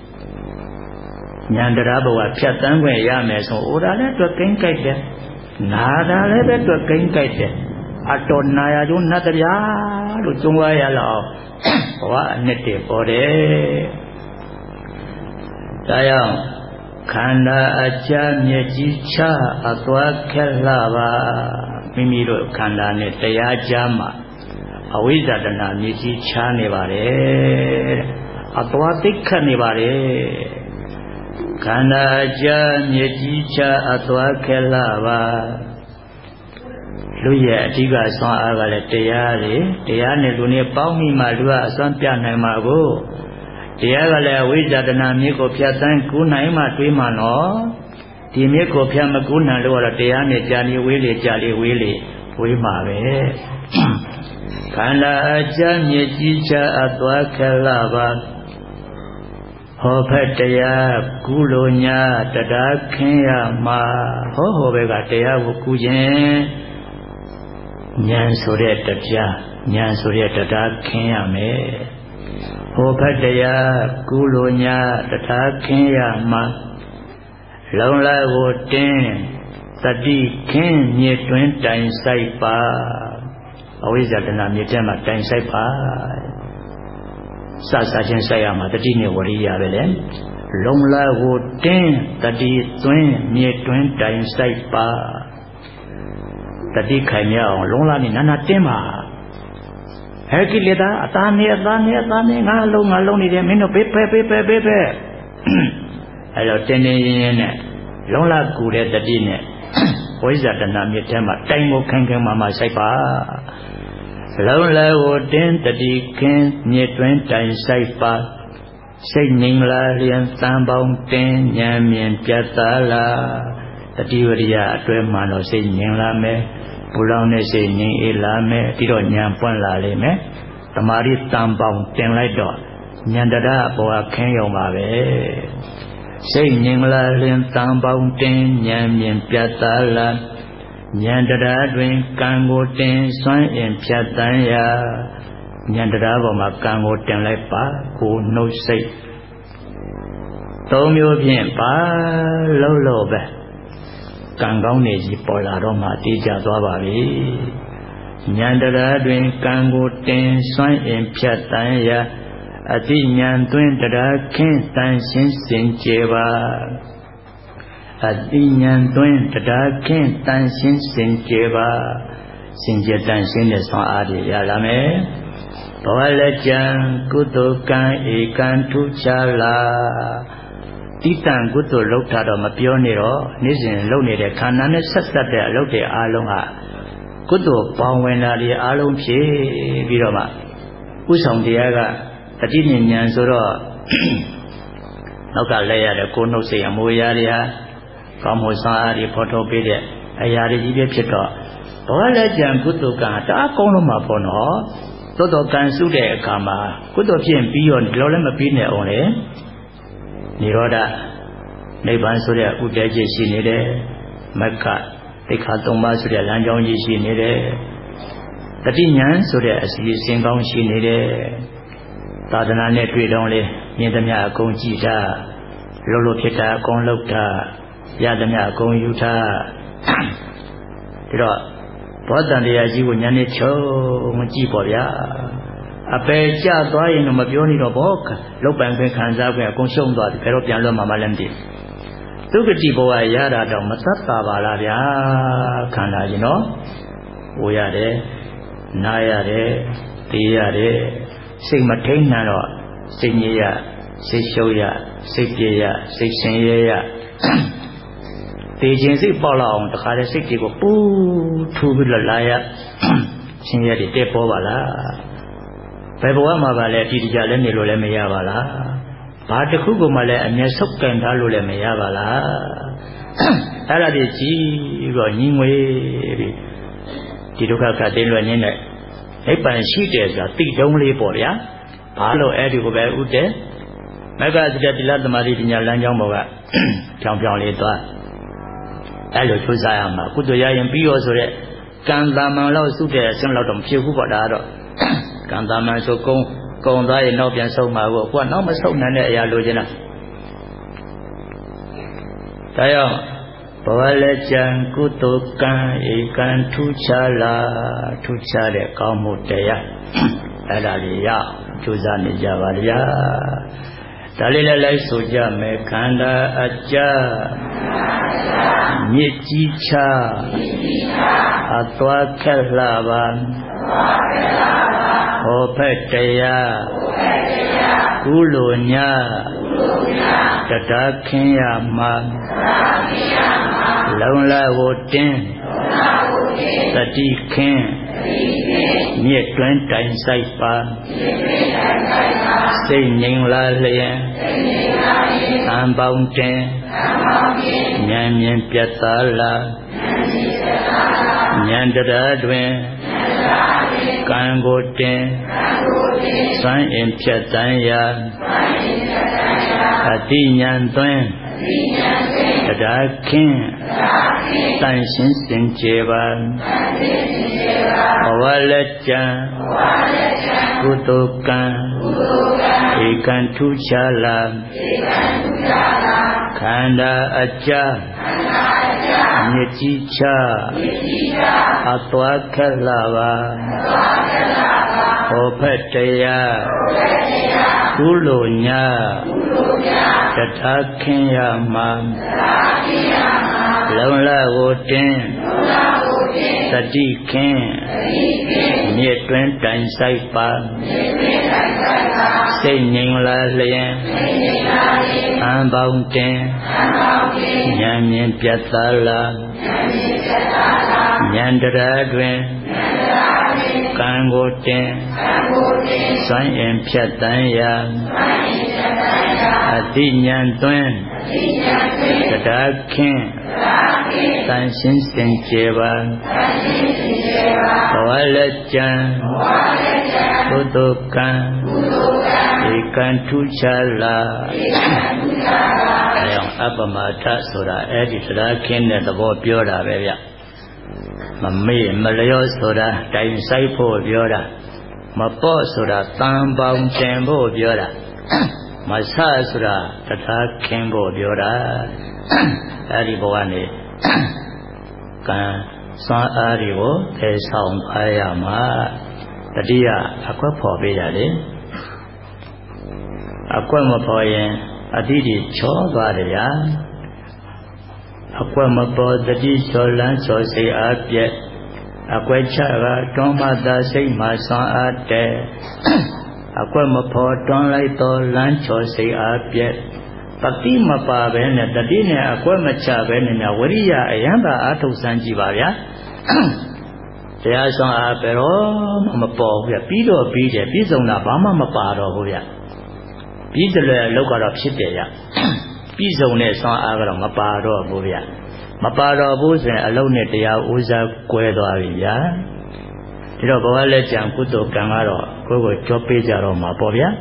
ဉာဏ်တရားဘဝဖြတ်တန်းခွင့်ရမယ်ဆိုအိုတာလည်းအတွက်ကင်းကြိုက်တယ်နာတာလည်းပဲအတွက်ကင်းကြိုက်တယ်အတော်နာရကျုံနတ်တရားလို့ကြုံရရလောက်ဘဝအနှစ်တည်းပေါ်တယ်ဒါကြောင့်ခန္ဓာအကြမျက်ကြီးချအသွားခက်လာပါမိမိတို့ခန္ဓာနဲ့တရားကြားမှာအဝိဇ္ဇာတဏမျက်ကြီးချနေပါတယ်အသွားသိခတ်နေပါတယ်ခန္ဓာအကြမျက်ကြီးချအသွားခက်လာပါလူရဲ့အဓိကဆွမ်းအားကလည်းတရားလေတရားနဲ့လူနဲ့ပေါင်းမိမှလူကအစွမ်းပြနိုင်မှာကိုတရားကလည်းဝိဇ္ဇာတဏမြစ်ကိုဖြတ်တန်းကူးနိုင်မှတွေးမှနော်ဒီမြစ်ကိုဖြတ်မကူးနိုင်လို့ကတော့တရားနဲ့ကြာနေဝေးလေကြာလေဝေးလေဝေးမှာပဲခန္ဓာအကြမြစ်ကြီးချအသွားခက်လာပါဟောဖက်တရားကူးလို့ညာတရားခင်းရမှာဟောဟောပဲကတရားကိုကူးခြင်းဉာဏ်ဆိုတဲ့တရားဉာဏ်ဆိုတဲ့တရားခင်းရမယ်ဟောဖတ်တရားကုလိုညာတရားခင်းရမှာလုံလာကိုတင်းတတိခင်းမြေတွင်တိုင်ဆိုင်ပါအဝိဇ္ဇာတဏမြေထဲမှာတိုင်ဆိုင်ပါစစချင်းဆိုင်ရမှာတတိနဲ့ဝရိယပဲလေလုံလာကိုတင်းတတိသွင်းမြေတွင်တိုင်ဆိုင်ပါတတိခိုင်မြအောင်လုံလာနေနာနာတင်းပါဟဲ့ကိလေသာအသားနဲ့အသားနဲ့အသားနဲ့ငါလုံးငါလုံးနေတယ်မင်းတို့ပေးဖဲပေးဖဲပေးဖဲအဲ့တော့တင်းတင်းရင်းရင်းနဲ့လုံလာကူတဲ့တတိနဲ့ဝိဇ္ဇာတဏမြစ်ထဲမှာတိုင်ကိုခိုင်ခိုင်မာမာစိုက်ပါလုံးလဲကိုတင်းတတိခင်းမြစ်တွင်တိုင်ဆိုင်ပါစိတ်ငြိမ်လာလျင်တန်ပေါင်းတင်းဉာဏ်မြင်ပြတ်သားလာတတိဝရိယအတွဲမှတော့စိတ်ငြိမ်လာမယ်ပူလောင်တဲ့စိတ်ငြိမ်အေးလာမယ်ပြီးတော့ဉာဏ်ပွင့်လာလိမ့်မယ်တမာရီတန်ပေါင်းတင်လိုက်တော့ဉာဏ်တရားပေါ်ခင်းရုံပါပဲစိတ်ငြိမ်လာလျင်တန်ပေါင်းတင်းဉာဏ်မြင်ပြတ်သားလာဉာဏ်တရားတွင်ကံကိုတင်စွမ်းအင်ဖြတ်တန်းရာဉာဏ်တရားပေါ်မှာကံကိုတင်လိုက်ပါကိုနှုတ်စိတ်သုံးမျိုးဖြင့်ပါလုံးလို့ပဲကံကောင်းနေကြီးပေါ်လာတော့မှတည်ကြသွားပါပြီဉာဏ်တရားတွင်ကံကိုတင်စွမ်းအင်ဖြတ်တန်းရာအတိဉာဏ်တွင်တရားခင်းတန်ရှင်းစင်ကြယ်ပါအတိဉာဏ်တွင်တရားခင်းတန်ရှင်းစင်ကြယ်ပါစင်ကြယ်တန်ရှင်းတဲ့ဆွမ်းအားတွေရလာမယ်ဘဝလက်ကျန်ကုသိုလ်ကံဧကံထူးခြားလာတိတံကုသိုလ်လုပ်တာတော့မပြောနေတော့နေ့စဉ်လုပ်နေတဲ့ခန္ဓာနဲ့ဆက်ဆက်တဲ့အလုပ်တွေအားလုံးဟာကုသိုလ်ပေါင်းဝင်တာတွေအားလုံးဖြည့်ပြီးတော့မှဥဆောင်တရားကတတိဉာဏ်ဆိုတော့နောက်ကလဲရတဲ့ကိုယ်နှုတ်စိတ်အမူအရာတွေဟာကောင်းမှုစွမ်းအားတွေဖော်ထုတ်ပေးတဲ့အရာတွေကြီးပဲဖြစ်တော့ဘဝလက်ကျန်ကုသိုလ်ကံတအားကောင်းလို့မှာပေါ့နော်သို့တော်ကံစုတဲ့အခါမှာကုသိုလ်ဖြစ်ပြီးရောဒီလိုလည်းမပြီးနဲ့အောင်လေနိရောဓနိဗ္ဗာန်ဆိုတဲ့ဥဒဲจิตရှိနေတယ်မက္ခတိခါသုံးပါးဆိုတဲ့လမ်းကြောင်းကြီးရှိနေတယ်တတိဉာဏ်ဆိုတဲ့အစီအစဉ်ကောင်းရှိနေတယ်သာသနာနဲ့တွေ့တော့လေမြင်သမျှအကုန်ကြည့်တာလို့လို့ဖြစ်တာအကုန်လုပ်တာရသမျှအကုန်ယူတာဒါတော့ဘောတန်တရားကြီးကိုဉာဏ်နဲ့ချုပ်မကြည့်ပေါ့ဗျာအပယ်ကျသွားရင်တော့မပြောနေတော့ဘောလုတ်ပံခွင့်ခံစားခွင့်အကုန်ရှုံးသွားပြီဘယ်တော့ပြန်လွတ်မှာမလဲမသိသူကတိဘဝရတာတော့မသက်သာပါလားဗျာခန္ဓာကြီးနော်ဟိုရတယ်နားရတယ်သိရတယ်စိတ်မထိန်နိုင်တော့စိတ်ညစ်ရစိတ်ရှုပ်ရစိတ်ပြေရစိတ်ဆင်းရဲရတေခြင်းစိတ်ပေါက်လာအောင်တခါတည်းစိတ်တွေကိုပူထူပြီးလာရဆင်းရဲတွေတက်ပေါ်ပါလားဘယ်ဘဝမှာပါလဲအတိအကျလည်းနေလို့လည်းမရပါလားဘာတစ်ခုကိုမှလည်းအမျက်ဆုပ်ကန်ထားလို့လည်းမရပါလားအဲ့ဒါတွေကြီးတော့ညီငွေပြီးဒီဒုက္ခကတင်းလွယ်နေတဲ့နိဗ္ဗာန်ရှိတယ်ဆိုတာသိတုံးလေးပေါ့ဗျာဘာလို့အဲ့ဒီကိုပဲဥတယ်မက္ကသတိလသမารိပညာလမ်းကြောင်းပေါ်ကကြောင်ပြောင်လေးသွားအဲ့လိုကြိုးစားရမှာကုသိုလ်ရရင်ပြီးရောဆိုတဲ့ကံတာမန်လောက်စုတဲ့အစင်းလောက်တော့မဖြစ်ဘူးပေါ့ဒါကတော့ကံတာမန်ဆိုကုံကုံသွားရင်နောက်ပြန်ဆုံးမှာကိုကိုကနောက်မဆုံးနိုင်တဲ့အရာလိုချင်တာဒါကြောင့်ဘဝလက်ကျန်ကုသိုလ်ကံဧကံထူးခြားလာထူးခြားတဲ့ကောင်းမှုတရားအဲ့ဒါတွေရကြိုးစားနေကြပါဗျာဒါလေးလည်းလိုက်ဆိုကြမယ်ခန္ဓာအကြမြစ်ကြီးချအသွားခက်လှပါဟောဖက်တရားကုလိုညာတရားခင်ရမှာလုံလကိုတင်းတတိခင်မြစ်တွင်တိုင်ဆိုင်ပါစိတ်ငြိမ်လာလျင်သံပေါင်းတင်ဉာဏ်မြင်ပြတ်သားလာဉာဏ်တရားတွင်ကံကိုတင်စွမ်းအင်ဖြတ်တန်းရာအတိဉာဏ်တွင်တရားခင်းတန်ရှင်းစင်ကြယ်ပါဘဝလက်ကျန်ကုသိုလ်ကံဧကံထူးခြားလာခန္ဓာအကြမြစ်ကြီးချအသွားခက်လာပါဟောဖက်တရားကုလိုညာတရားခင်ရမှာလုံလကိုတင်းတတိခင်မြေတွင်တိုင်ဆိုင်ပါစိတ်ငြိမ်လာလျင်အံပေါင်းတင်ဉာဏ်မြင်ပြတ်သားလာဉာဏ်တရားတွင်ကံကိုတင်စွန့်ရင်ဖြတ်တန်းရာအတိဉာဏ်သွင်းတရားခင်တန်ရှင်းစင်ကြယ်ပါဘဝလက်ကြံသုတ္တကံဧကံထူးခြားလာအဲအောင်အပမထဆိုတာအဲ့ဒီတရားခင်တဲ့သဘောပြောတာပဲဗျမမေ့မလျော့ဆိုတာတိုင်ဆိုင်ဖို့ပြောတာမပေါ့ဆိုတာတန်ပေါင်းတင်ဖို့ပြောတာမဆဆိုတာတရားခင်ဖို့ပြောတာအဲ့ဒီဘဝနေကံစွမ်းအားတွေကိုသေဆောင်သွားရမှာတတိယအကွက်ဖော်ပေးတာလေအကွက်မဖော်ရင်အတိတိချောသွားတယ်ဗျာအကွက်မပေါ်တတိချောလန်းချောစိတ်အားပြက်အကွက်ချကတွန်းမသာစိတ်မှစွမ်းအားတဲ့အကွက်မဖော်တွန်းလိုက်တော့လန်းချောစိတ်အားပြက်တတိမပါပဲနဲ့တတိနဲ့အကွက်မချပဲနဲ့ဝရိယအယံသာအားထုတ်စမ်းကြည့်ပါဗျာတရားဆောင်အားပဲတော့မပေါ်ဘူးဗျပြီးတော့ပြီးတယ်ပြီးဆုံးတာဘာမှမပါတော့ဘူးဗျပြီးတယ်လေအလုပ်ကတော့ဖြစ်တယ်ဗျပြီးဆုံးတဲ့ဆောင်အားကတော့မပါတော့ဘူးဗျမပါတော့ဘူးဆိုရင်အလုပ်နဲ့တရားဥစားကွဲသွားပြီဗျာဒီတော့ဘဝလက်ကြံကုသိုလ်ကံကတော့ကိုယ်ကိုကြောပေးကြတော့မှာပေါ့ဗျာ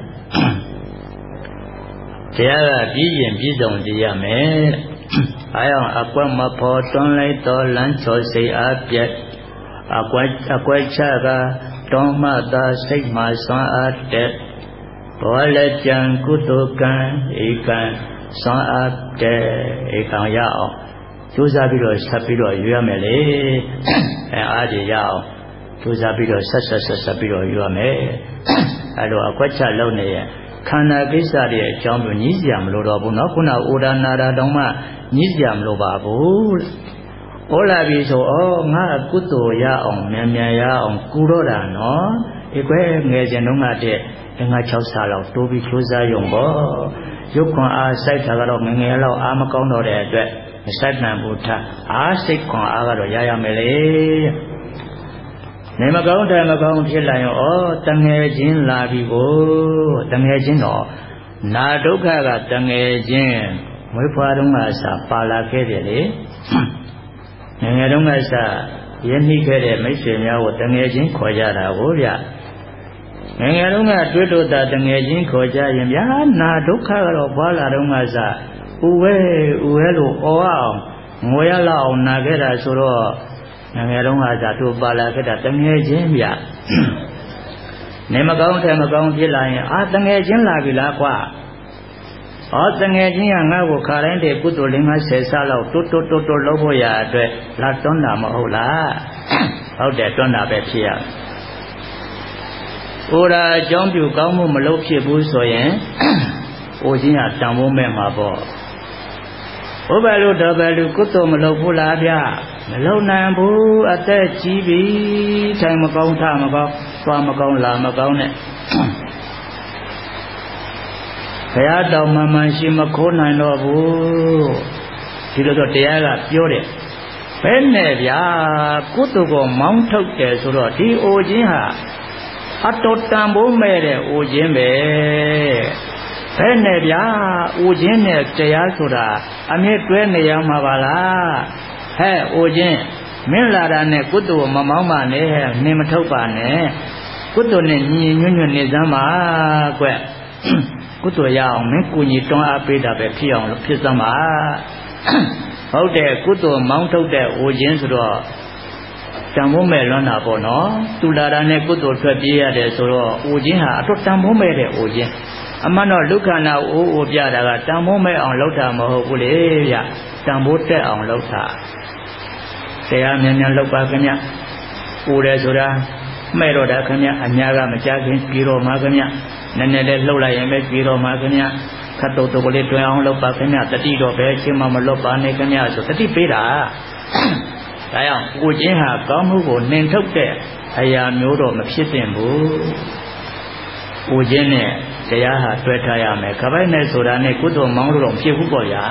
တရားကပြီးရင်ပြည့်စုံကြရမယ်အားအောင်အကွက်မဖော်တွန်းလိုက်တော့လမ်းချောစိတ်အားပြက်အကွက်အကွက်ချကတွန်းမှသာစိတ်မှစွမ်းအားတဲ့ဘောလက်ကြံကုသိုလ်ကံဧကံစွမ်းအားတဲ့ဧကံရအောင်ကြိုးစားပြီးတော့ဆက်ပြီးတော့ယူရမယ်လေအဲအားကြီးရအောင်ကြိုးစားပြီးတော့ဆက်ဆက်ဆက်ဆက်ပြီးတော့ယူရမယ်အဲလိုအကွက်ချလုံးနေရခန္ဓာကိစ္စတွေအကြောင်းကိုညှိစရာမလိုတော့ဘူးเนาะခုနဩဒါနာတာတောင်မှညှိစရာမလိုပါဘူးဩလာပြီဆိုဩငါကုသိုလ်ရအောင်မြန်မြန်ရအောင်ကူတော့တာเนาะဒီကွယ်ငယ်စဉ်တုန်းကတည်းကငါ၆ဆလောက်တိုးပြီးကြိုးစားရုံပေါ့ရုပ်ခွန်အားစိုက်တာကတော့ငငယ်လောက်အားမကောင်းတော့တဲ့အတွက်မစိုက်နိုင်ဘူးထားအားစိတ်ခွန်အားကတော့ရရမယ်လေနေမကောင်းတယ်မကောင်းဖြစ်လာရင်ဩတငယ်ချင်းလာပြီကိုတငယ်ချင်းတော့နာဒုက္ခကတငယ်ချင်းမွေးဖွားတုန်းကစားပါလာခဲ့တယ်လေငယ်ငယ်တုန်းကစားရင်းနှီးခဲ့တဲ့မိတ်ဆွေများကိုတငယ်ချင်းခေါ်ကြတာကိုဗျငယ်ငယ်တုန်းကတွေ့တော့တာတငယ်ချင်းခေါ်ကြရင်ဗျာနာဒုက္ခကတော့ဖွာလာတုန်းကစားဥဝဲဥဝဲလို့ဩအောင်ငိုရလောက်အောင်နာခဲ့တာဆိုတော့ငငယ်တုန်းကသာတို့ပါလာခဲ့တာတငယ်ချင်းဗျနေမကောင်းတယ်မကောင်းဖြစ်လာရင်အာတငယ်ချင်းလာပြီလားကွာဩတငယ်ချင်းကငါ့ကိုခါတိုင်းတည်းကုသိုလ်လေးငါဆယ်ဆလောက်တွတ်တွတ်တွတ်တွတ်လုပ်ဖို့ရအတွက်လာတွန်းတာမဟုတ်လားဟုတ်တယ်တွန်းတာပဲဖြစ်ရဩရာအကြောင်းပြုကောင်းမှုမလုပ်ဖြစ်ဘူးဆိုရင်ဩချင်းကတန်ဖိုးမဲ့မှာပေါ့ဘုဘလို့တော့ဘယ်လိုကုသိုလ်မလုပ်ဘူးလားဗျမလုံနိုင်ဘူးအသက်ကြီးပြီထိုင်မကောင်းထမကောင်းသွားမကောင်းလာမကောင်းနဲ့ဘုရားတော်မှန်မှန်ရှိမခိုးနိုင်တော့ဘူးဒီလိုတော့တရားကပြောတယ်ဘယ်နဲ့ဗျာကုသိုလ်ကိုမောင်းထုတ်တယ်ဆိုတော့ဒီအိုခြင်းဟာအတော်တန်ဖိုးမဲ့တဲ့အိုခြင်းပဲဘယ်နဲ့ဗျာအိုခြင်းနဲ့တရားဆိုတာအမြဲတွဲနေရမှာပါလားဟဲ့အိုခြင်းမင်းလာတာနဲ့ကုသိုလ်မမောင်းပါနဲ့နင်မထုတ်ပါနဲ့ကုသိုလ်နဲ့ညီညွတ်ညွတ်နေစမ်းပါကွကုသိုလ်ရအောင်မင်းကိုကြီးတွန်းအားပေးတာပဲဖြစ်အောင်လို့ဖြစ်စမ်းပါဟုတ်တယ်ကုသိုလ်မောင်းထုတ်တဲ့အိုခြင်းဆိုတော့တန်ဖိုးမဲ့လွန်းတာပေါ့နော်သူလာတာနဲ့ကုသိုလ်ထွက်ပြေးရတယ်ဆိုတော့အိုခြင်းဟာအတော့တန်ဖိုးမဲ့တဲ့အိုခြင်းအမှန်တော့လူခန္ဓာအိုးအိုပြတာကတန်ဖိုးမဲ့အောင်လုပ်တာမဟုတ်ဘူးလေဗျတန်ဖိုးတက်အောင်လုပ်တာတရားမြန်မြန်လုပ်ပါခင်ဗျအိုတယ်ဆိုတာမဲ့တော့တာခင်ဗျအများကမကြခင်ပြေတော့မှာခင်ဗျနည်းနည်းလေးလှုပ်လိုက်ရင်ပဲပြေတော့မှာခင်ဗျခတ်တုတ်တုတ်ကလေးတွင်အောင်လုပ်ပါခင်ဗျတတိတော့ပဲအချင်းမမလွတ်ပါနဲ့ခင်ဗျဆိုတတိပေးတာဒါကြောင့်ကိုချင်းဟာကောင်းမှုကိုနှင်ထုတ်တဲ့အရာမျိုးတော့မဖြစ်သင့်ဘူးကိုချင်းနဲ့တရားဟာတွဲထားရမယ်ခပိုက်နဲ့ဆိုတာနဲ့ကုသိုလ်မောင်းလို့တော့ဖြစ်ဘူးပေါ့ဗျာ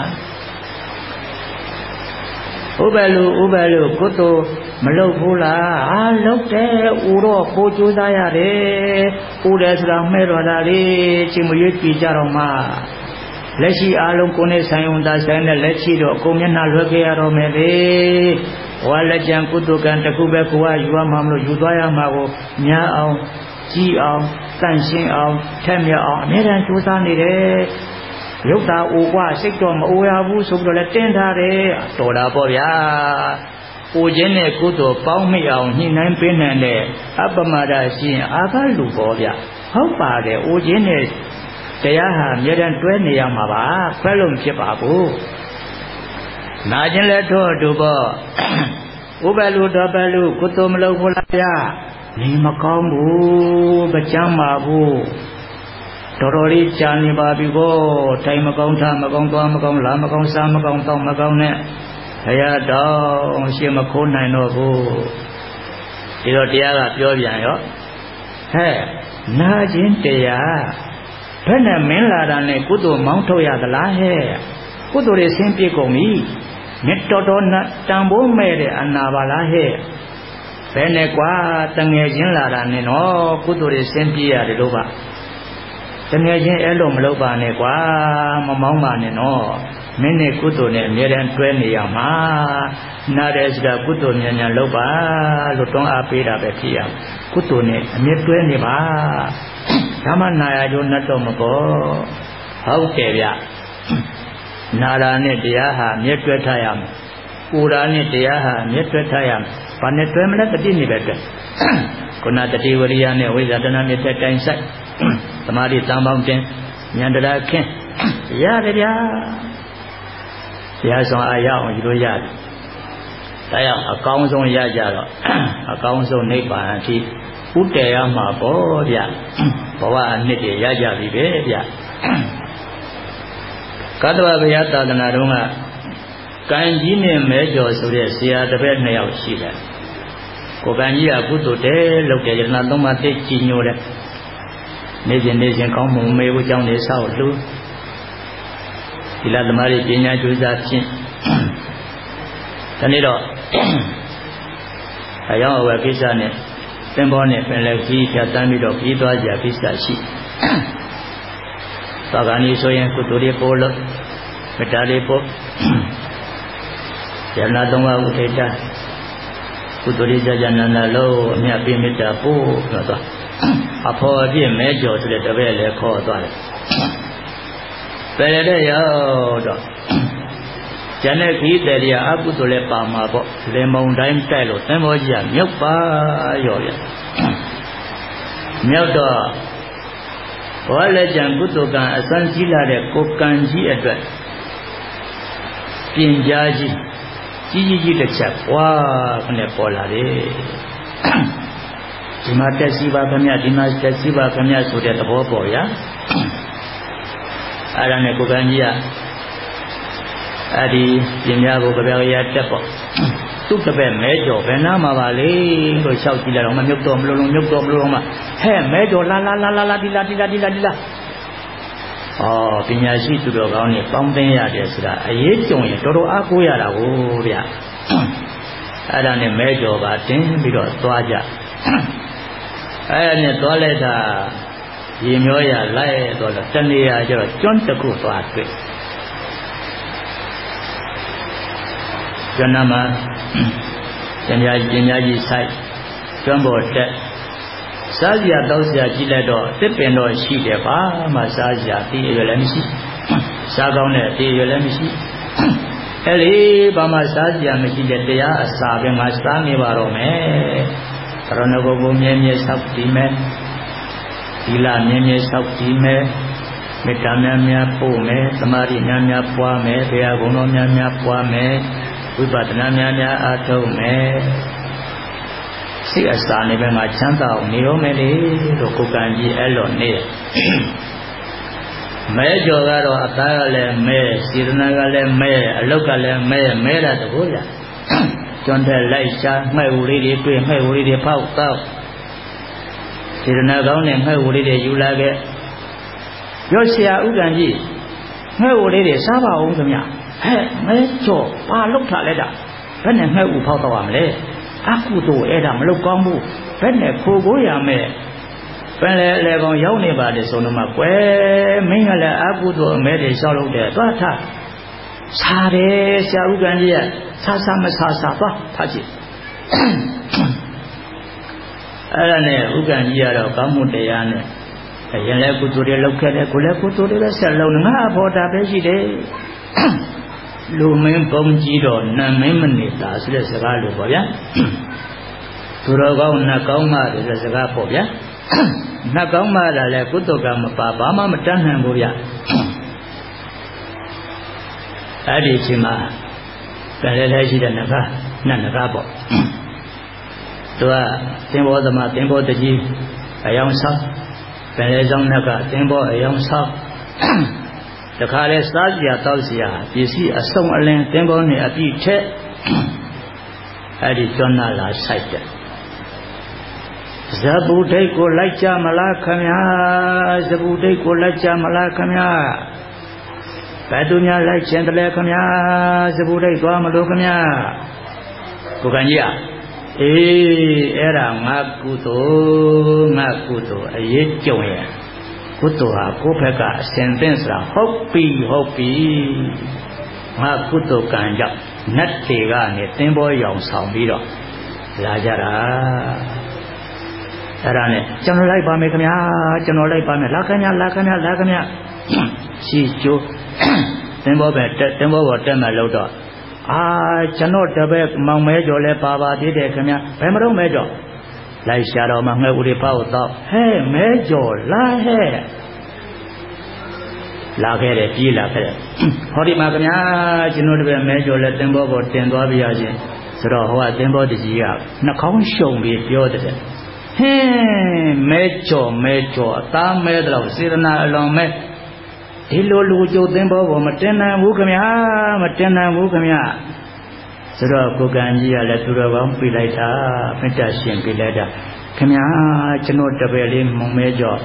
ဥပ္ပလူဥပ္ပလူကုသိုလ်မလုပ်ဘူးလားအာလုပ်တယ်ဦးတော့ပိုကြိုးစားရတယ်ဦးတယ်ဆိုတာမှဲ့တော်တာလေချိန်မရွေးကြည့်ကြတော့မှလက်ရှိအားလုံးကိုယ်နဲ့ဆိုင်ုံသာဆိုင်တဲ့လက်ရှိတော့အကုန်မျက်နှာလွှဲခဲ့ရတော့မယ်လေဟောလက်ကျန်ကုသိုလ်ကံတစ်ခုပဲကိုယ်ကယူရမှာမလို့ယူသွားရမှာကိုများအောင်ကြီးအောင်တန့်ရှင်းအောင်ထက်မြက်အောင်အမြဲတမ်းကြိုးစားနေတယ်ရုပ်သာအိုကွာစိတ်တော့မအိုရဘူးဆိုပြီးတော့လည်းတင်းထားတယ်တော်တာပေါ့ဗျာအိုခြင်းနဲ့ကုသိုလ်ပေါင်းမိအောင်ညှိနှိုင်းပေးနိုင်တဲ့အပမဒရှိရင်အာဘလူပေါ့ဗျဟုတ်ပါတယ်အိုခြင်းနဲ့တရားဟာအမြဲတမ်းတွဲနေရမှာပါခွဲလို့မဖြစ်ပါဘူးနာခြင်းလည်းတော့တူပေါ့ဥပ္ပလူတော်ပလူကုသိုလ်မလုပ်ဘူးလားဗျာနေမကောင်းဘူးမကြမ်းပါဘူးတော်တော်လေးကြာနေပါပြီကိုထိုင်မကောင်းထားမကောင်းသွားမကောင်းလာမကောင်းစားမကောင်းတော့မကောင်းနဲ့ဘုရားတော်ရှင်းမခိုးနိုင်တော့ဘူးဒီတော့တရားကပြောပြန်ရောဟဲ့နာခြင်းတရားဘယ်နဲ့မင်းလာတာနဲ့ကုသိုလ်မောင်းထုတ်ရသလားဟဲ့ကုသိုလ်တွေဆင်းပြေကုန်ပြီမြတ်တော်တော်တန်ဖိုးမဲ့တဲ့အနာပါလားဟဲ့ဘယ်နဲ့ကွာတငယ်ချင်းလာတာနဲ့နော်ကုသိုလ်တွေဆင်းပြေရတယ်လို့ပါတငယ်ချင်းအဲ့လိုမလုပ်ပါနဲ့ကွာမမောင်းပါနဲ့နော်မင်းနဲ့ကုသိုလ်နဲ့အမြဲတမ်းတွဲနေရမှာနားတယ်ဆိုတာကုသိုလ်မြန်မြန်လုပ်ပါလို့တွန်းအားပေးတာပဲဖြစ်ရကုသိုလ်နဲ့အမြဲတွဲနေပါဒါမှနာရကြိုးနှတ်တော့မပေါ်ဟုတ်တယ်ဗျနာရာနဲ့တရားဟာအမြဲတွဲထားရမယ်ပူရာနဲ့တရားဟာအမြဲတွဲထားရမယ်ဘာနဲ့တွဲမလဲတတိနေပဲတွဲခုနတတိဝရိယနဲ့ဝိဇာတနာနဲ့တိုင်ဆိုင်သမာဓိတန်ပေါင်းတင်ဉာဏ်တရားခင်းရတယ်ဗျာတရားဆောင်အားရအောင်ယူလို့ရတယ်ဒါကြောင့်အကောင်းဆုံးရကြတော့အကောင်းဆုံးနိဗ္ဗာန်အထိဥတည်ရမှာပေါ့ဗျဘဝအနှစ်တွေရကြပြီပဲဗျကတ္တဝဘုရားသာသနာတော်ကကံကြီးနဲ့မဲကျော်ဆိုတဲ့ဆရာတစ်ပည့်နှစ်ယောက်ရှိတယ်ကိုကံကြီးကကုသိုလ်တယ်လုပ်တယ်ယတနာသုံးပါးသိကြည်ညိုတယ်နေစဉ်နေစဉ်ကောင်းမှုမေဖို့ကြောင့်နေဆောက်လူဒီလသမားတွေပညာကြိုးစားဖြင့်ဒီနေ့တော့အယောင်အဝယ်ကိစ္စနဲ့သင်္ဘောနဲ့ပင်လယ်ကြီးဖြတ်တန်းပြီးတော့ပြီးသွားကြကိစ္စရှိသာဂာနီဆိုရင်ကုသိုလ်တွေပို့လို့မေတ္တာတွေပို့ယန္နာသုံးပါးဥထေတကုသိုလ်တွေကြာကြာနာနာလို့အမြတ်ပေးမေတ္တာပို့ဆိုတော့အဖော်အပြည့်မဲကျော်ဆိုတဲ့တပည့်လည်းခေါ်သွားတယ်ပယ်တဲ့ရောက်တော့ကျန်တဲ့ခီးတယ်ရအကုသိုလ်လည်းပါမှာပေါ့လေမုံတိုင်းတိုက်လို့သင်္ဘောကြီးကမြုပ်ပါရော်ရမြုပ်တော့ဘောလည်းကျန်ကုသိုလ်ကံအစမ်းကြီးလာတဲ့ကိုကံကြီးအတွက်ပြင်ကြားကြီးကြီးကြီးကြီးတစ်ချက်ဝါခနဲ့ပေါ်လာတယ်ဒီမှာတက်စီပါခမဒီမှာတက်စီပါခမဆိုတဲ့သဘောပေါ်ရအဲ့ဒါနဲ့ကိုကံကြီးကအဲ့ဒီပြင်များကိုကြပြရတက်ပေါ့သူ့တပည့်မဲကျော်ဘယ်နာမှာပါလေလို့လျှောက်ကြည့်လိုက်တော့မမြုပ်တော့မလို့လုံးမြုပ်တော့မလို့လုံးမဟဲ့မဲကျော်လာလာလာလာလာဒီလာဒီလာဒီလာဒီလာဩပညာရှိသူတော်ကောင်းတွေပေါင်းသိမ်းရတယ်ဆိုတာအရေးကြုံရင်တော်တော်အားကိုးရတာကိုဗျအဲ့ဒါနဲ့မဲကျော်ပါတင်းပြီးတော့သွားကြအဲ့ဒါနဲ့သွားလိုက်တာရေမျောရလိုက်တော့တဏှာကျတော့ကျွန်းတစ်ခုသွားတွေ့ကျွန်းနာမှာကျင်များကျင်များကြီးဆိုင်ကျွန်းပေါ်တက်စားစရာတောက်စရာကြည့်လိုက်တော့တစ်ပင်တော့ရှိတယ်ပါမှစားစရာတီးရွယ်လည်းမရှိစားကောင်းတဲ့တီးရွယ်လည်းမရှိအဲ့ဒီဘာမှစားစရာမရှိတဲ့တရားအစာပဲငါစားနေပါတော့မယ်ကရဏဂုံကိုမြဲမြဲဆောက်တည်မယ်ဒီလမြဲမြဲဆောက်တည်မယ်မေတ္တာများများပို့မယ်သမာဓိများများပွားမယ်တရားဂုဏ်တော်များများပွားမယ်ဝိပဿနာများများအားထုတ်မယ်စိတ်အစာနဲ့ပဲငါချမ်းသာအောင်နေရောမယ်လေလို့ကိုကံကြီးအဲ့လိုနေမဲကျော်ကတော့အသားကလည်းမဲစေတနာကလည်းမဲအလုတ်ကလည်းမဲမဲတာတကူရ John the Light, my lady, my lady, Pau, Pau. Did not go and my lady, you like it. Yosia Uganji, my lady, Saba Ungamia. Hey, my jaw, I looked at letter. When I have Upata Amle, Akuto Edam Lokamu, when I Kogoya me. When I live on Yoni by the Sonoma, where Mingala Abudo made a solo there, but Sare Sarugandia, Sasama Sasapa, Taji. Alane, Ugandia, Kamudayane, a Yalaku to the local Kulaku to the Salona, for the Beside Lumen Pomgido, Namimani, that's the Sagalu Boya. Turago Nakoma, the Sagapoya. Nakama la Kutogam Papa Matan Buya Adichima Kalelaji Naka Nanabo Tua Tembo the Matembo the G a young son Pelezon Naka Tembo a young son The Kale Stasia Tausia you see a song alone Tembo ne a beach Aditona la sighted Zabudai ko lacha malakamya Zabudai ko lacha malakamya Padunya lacha ndalakamya Zabudai ko malakamya Kukanya Eh era ngakuto ngakuto aye chongye Kuto ha kopeka sentence la hopi hopi Ngakuto kanja natte ga ne tembo yaung saung pi do la jara Arane, General Bamicamia, General Bamia, Lacania, Lacania, Lacania, she Joe, Tembo, Tembo, Tema Lodo. Ah, Chanot, Tebek, Mount Major, Le Pava, did a camia, Pemero Major. Like Shadow Manga would be power top. Hey, Major, la hair. La hair, Pila hair. Hori Macamia, General Major, let Tembo, Tembo Viaje. So, what Tembo did you have? Nakon show me if you're Hey, Mecho, Mecho, Tam Medro, Sirana along me. Hilo Lujo Dembo, Matena Wukamia, Matena Wukamia. Sura Kuganjia, Latura, Pilata, Pentashian Pilata. Kamia, Chanota Belim, Momejo.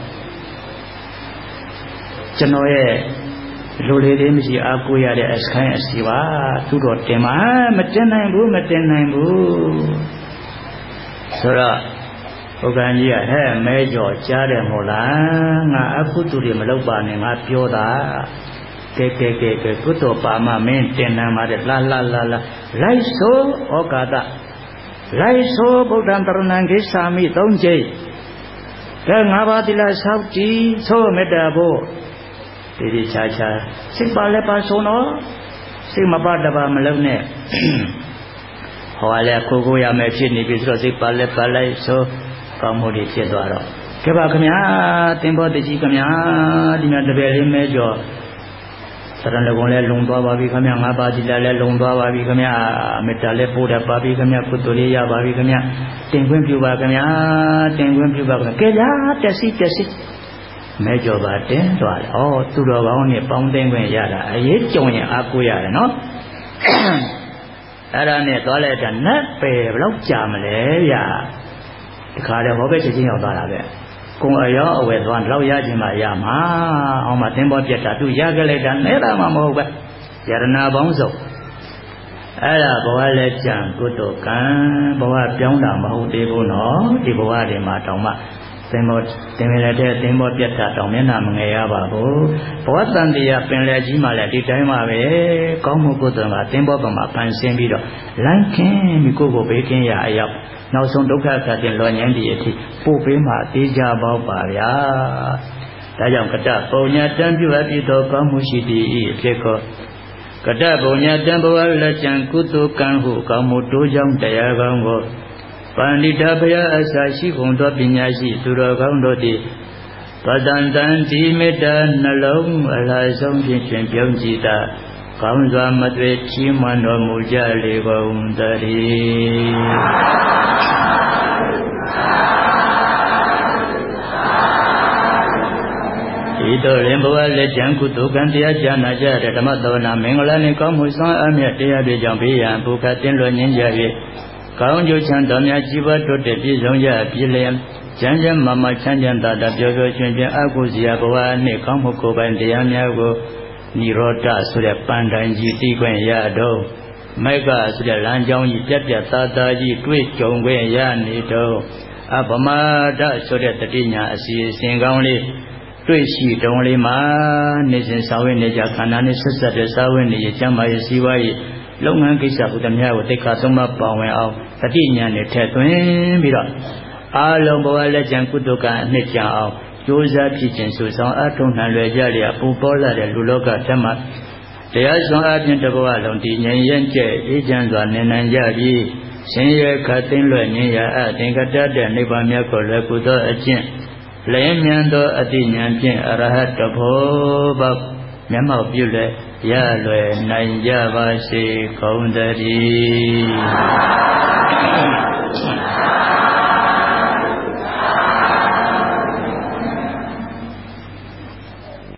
Chanoe, Lulidimsi, Akuya, the Eskai, Siva, Tudo Tema, Matena Wu, Matena Wu. Sura. Oganjia, hey, Major, Chare Mola, Akuturi Malobani, Mapioda, Keke, Kuto Pama, Maintain, La La La La, Laiso, Okada, Laiso, Bodantaranangi, Sami, Donjay, Gangabadilla Sauti, so Medabo, Didi Chacha, Sipalepa Sono, Simabadaba Malone, Hoale Kuguya Machini, Sipale, so. Kamudi Chedwaro. Kebakamia, Timbo de Chicamia, Dina de Belly Major. Saranagone Lumba Babikamia, Badilla Lumba Babikamia, Metale Puda Babikamia, Putulia Babikamia, Tinguin Pubakamia, Tinguin Pubakamia, Kela, Tessi, Tessi. Major Batten, oh, to the only pounding when Yara, I hate Jonia Akuya, no? Arane toilet and not pay, Block Jamale, The car of Hobby of Barabe. Kung ayo with one low yajima yama, on my temple jetta to Yagale and Nera Mamoga, Yarana Bonzo. Ella Boale Jan, Guto Kan, Boa Piona, Mahu de Bono, the Boa de Matoma, Temot, Temilate, Temot Jetta, Domina Mangayabo, Boatan the Penlajima, the time away, Komu Gutama, Tembo Bama, Pansembido, Lankin, Mikubo Baking Yayap. Now some Doka in Loyandi, Popima, Tija Babaria. Tayam Kata, Ponya Tambu Abito, Kamushidi, Jeko. Kata Ponya Tambu, Lachan Kutu Kanhu, Kamutu Jam Tayagango. Pandita Baya Asashi, Kondo Pinyashi, Turagandoti. Padantan Timeta, Nalong, Alazong, Champion Jita. Kamza Madre Chimano Mujali Boundari တော်ရင်ဘဝလက်ကျန်ကုသိုလ်ကံတရားကြားနာကြတဲ့ဓမ္မသဝနာမင်္ဂလာနှင့်ကောင်းမှုဆောင်အမြတ်တရားတွေကြောင့်ဘေးရန်ပုခတ်တင်းလွယ်ငင်းကြ၍ကောင်းကျိုးချမ်းသာများကြီးပွားတိုးတက်ပြည့်စုံကြပြည်လျက်ကျမ်းကျမ်းမာမာချမ်းချမ်းသာသာပျော်ပျော်ရွှင်ရွှင်အကုစရာဘဝနှင့်ကောင်းမှုကိုယ်ပိုင်တရားများကိုနိရောဓဆိုတဲ့ပန်းတိုင်ကြီးတည်ခွင့်ရတော့မိုက်ကဆိုတဲ့လမ်းကြောင်းကြီးပြတ်ပြတ်သားသားကြီးတွေ့ကြုံခွင့်ရနေတော့အပမဒဆိုတဲ့တတိညာအစီအစဉ်ကောင်းလေးတွေ့ရှိတုံးလေးမှာနေစဉ်စာဝိနေကြခန္ဓာနဲ့ဆက်ဆက်တဲ့စာဝိနေရကျမ်းမာရေးစီးပွားရေးလုပ်ငန်းကိစ္စဥဒ္ဓမြတ်ကိုတိတ်ခါသုံးပါပါဝင်အောင်တတိညာနဲ့ထည့်သွင်းပြီးတော့အာလုံးဘဝလက်ကျန်ကုသိုလ်ကအနှစ်ကြအောင်ကြိုးစားဖြစ်ခြင်းစုဆောင်အထုံနှံလွယ်ကြလျက်ပူပေါ်လာတဲ့လူလောကဓမ္မတရားစွမ်းအပြင်တဘဝလုံးတည်ငြိမ်ရဲ့ကျဲအေးချမ်းစွာနေနိုင်ကြပြီးရှင်ရဲ့ခတ်သိမ်းလွယ်ငင်းရာအသင်္ကတတဲ့နိဗ္ဗာန်မြတ်ကိုလည်းကုသိုလ်အကျင့်လင်းမြန်သောအတိညာဖြင့်အရဟတဘောဘမျက်မှောက်ပြုလည်းရလွယ်နိုင်ကြပါစေကုန်သတည်း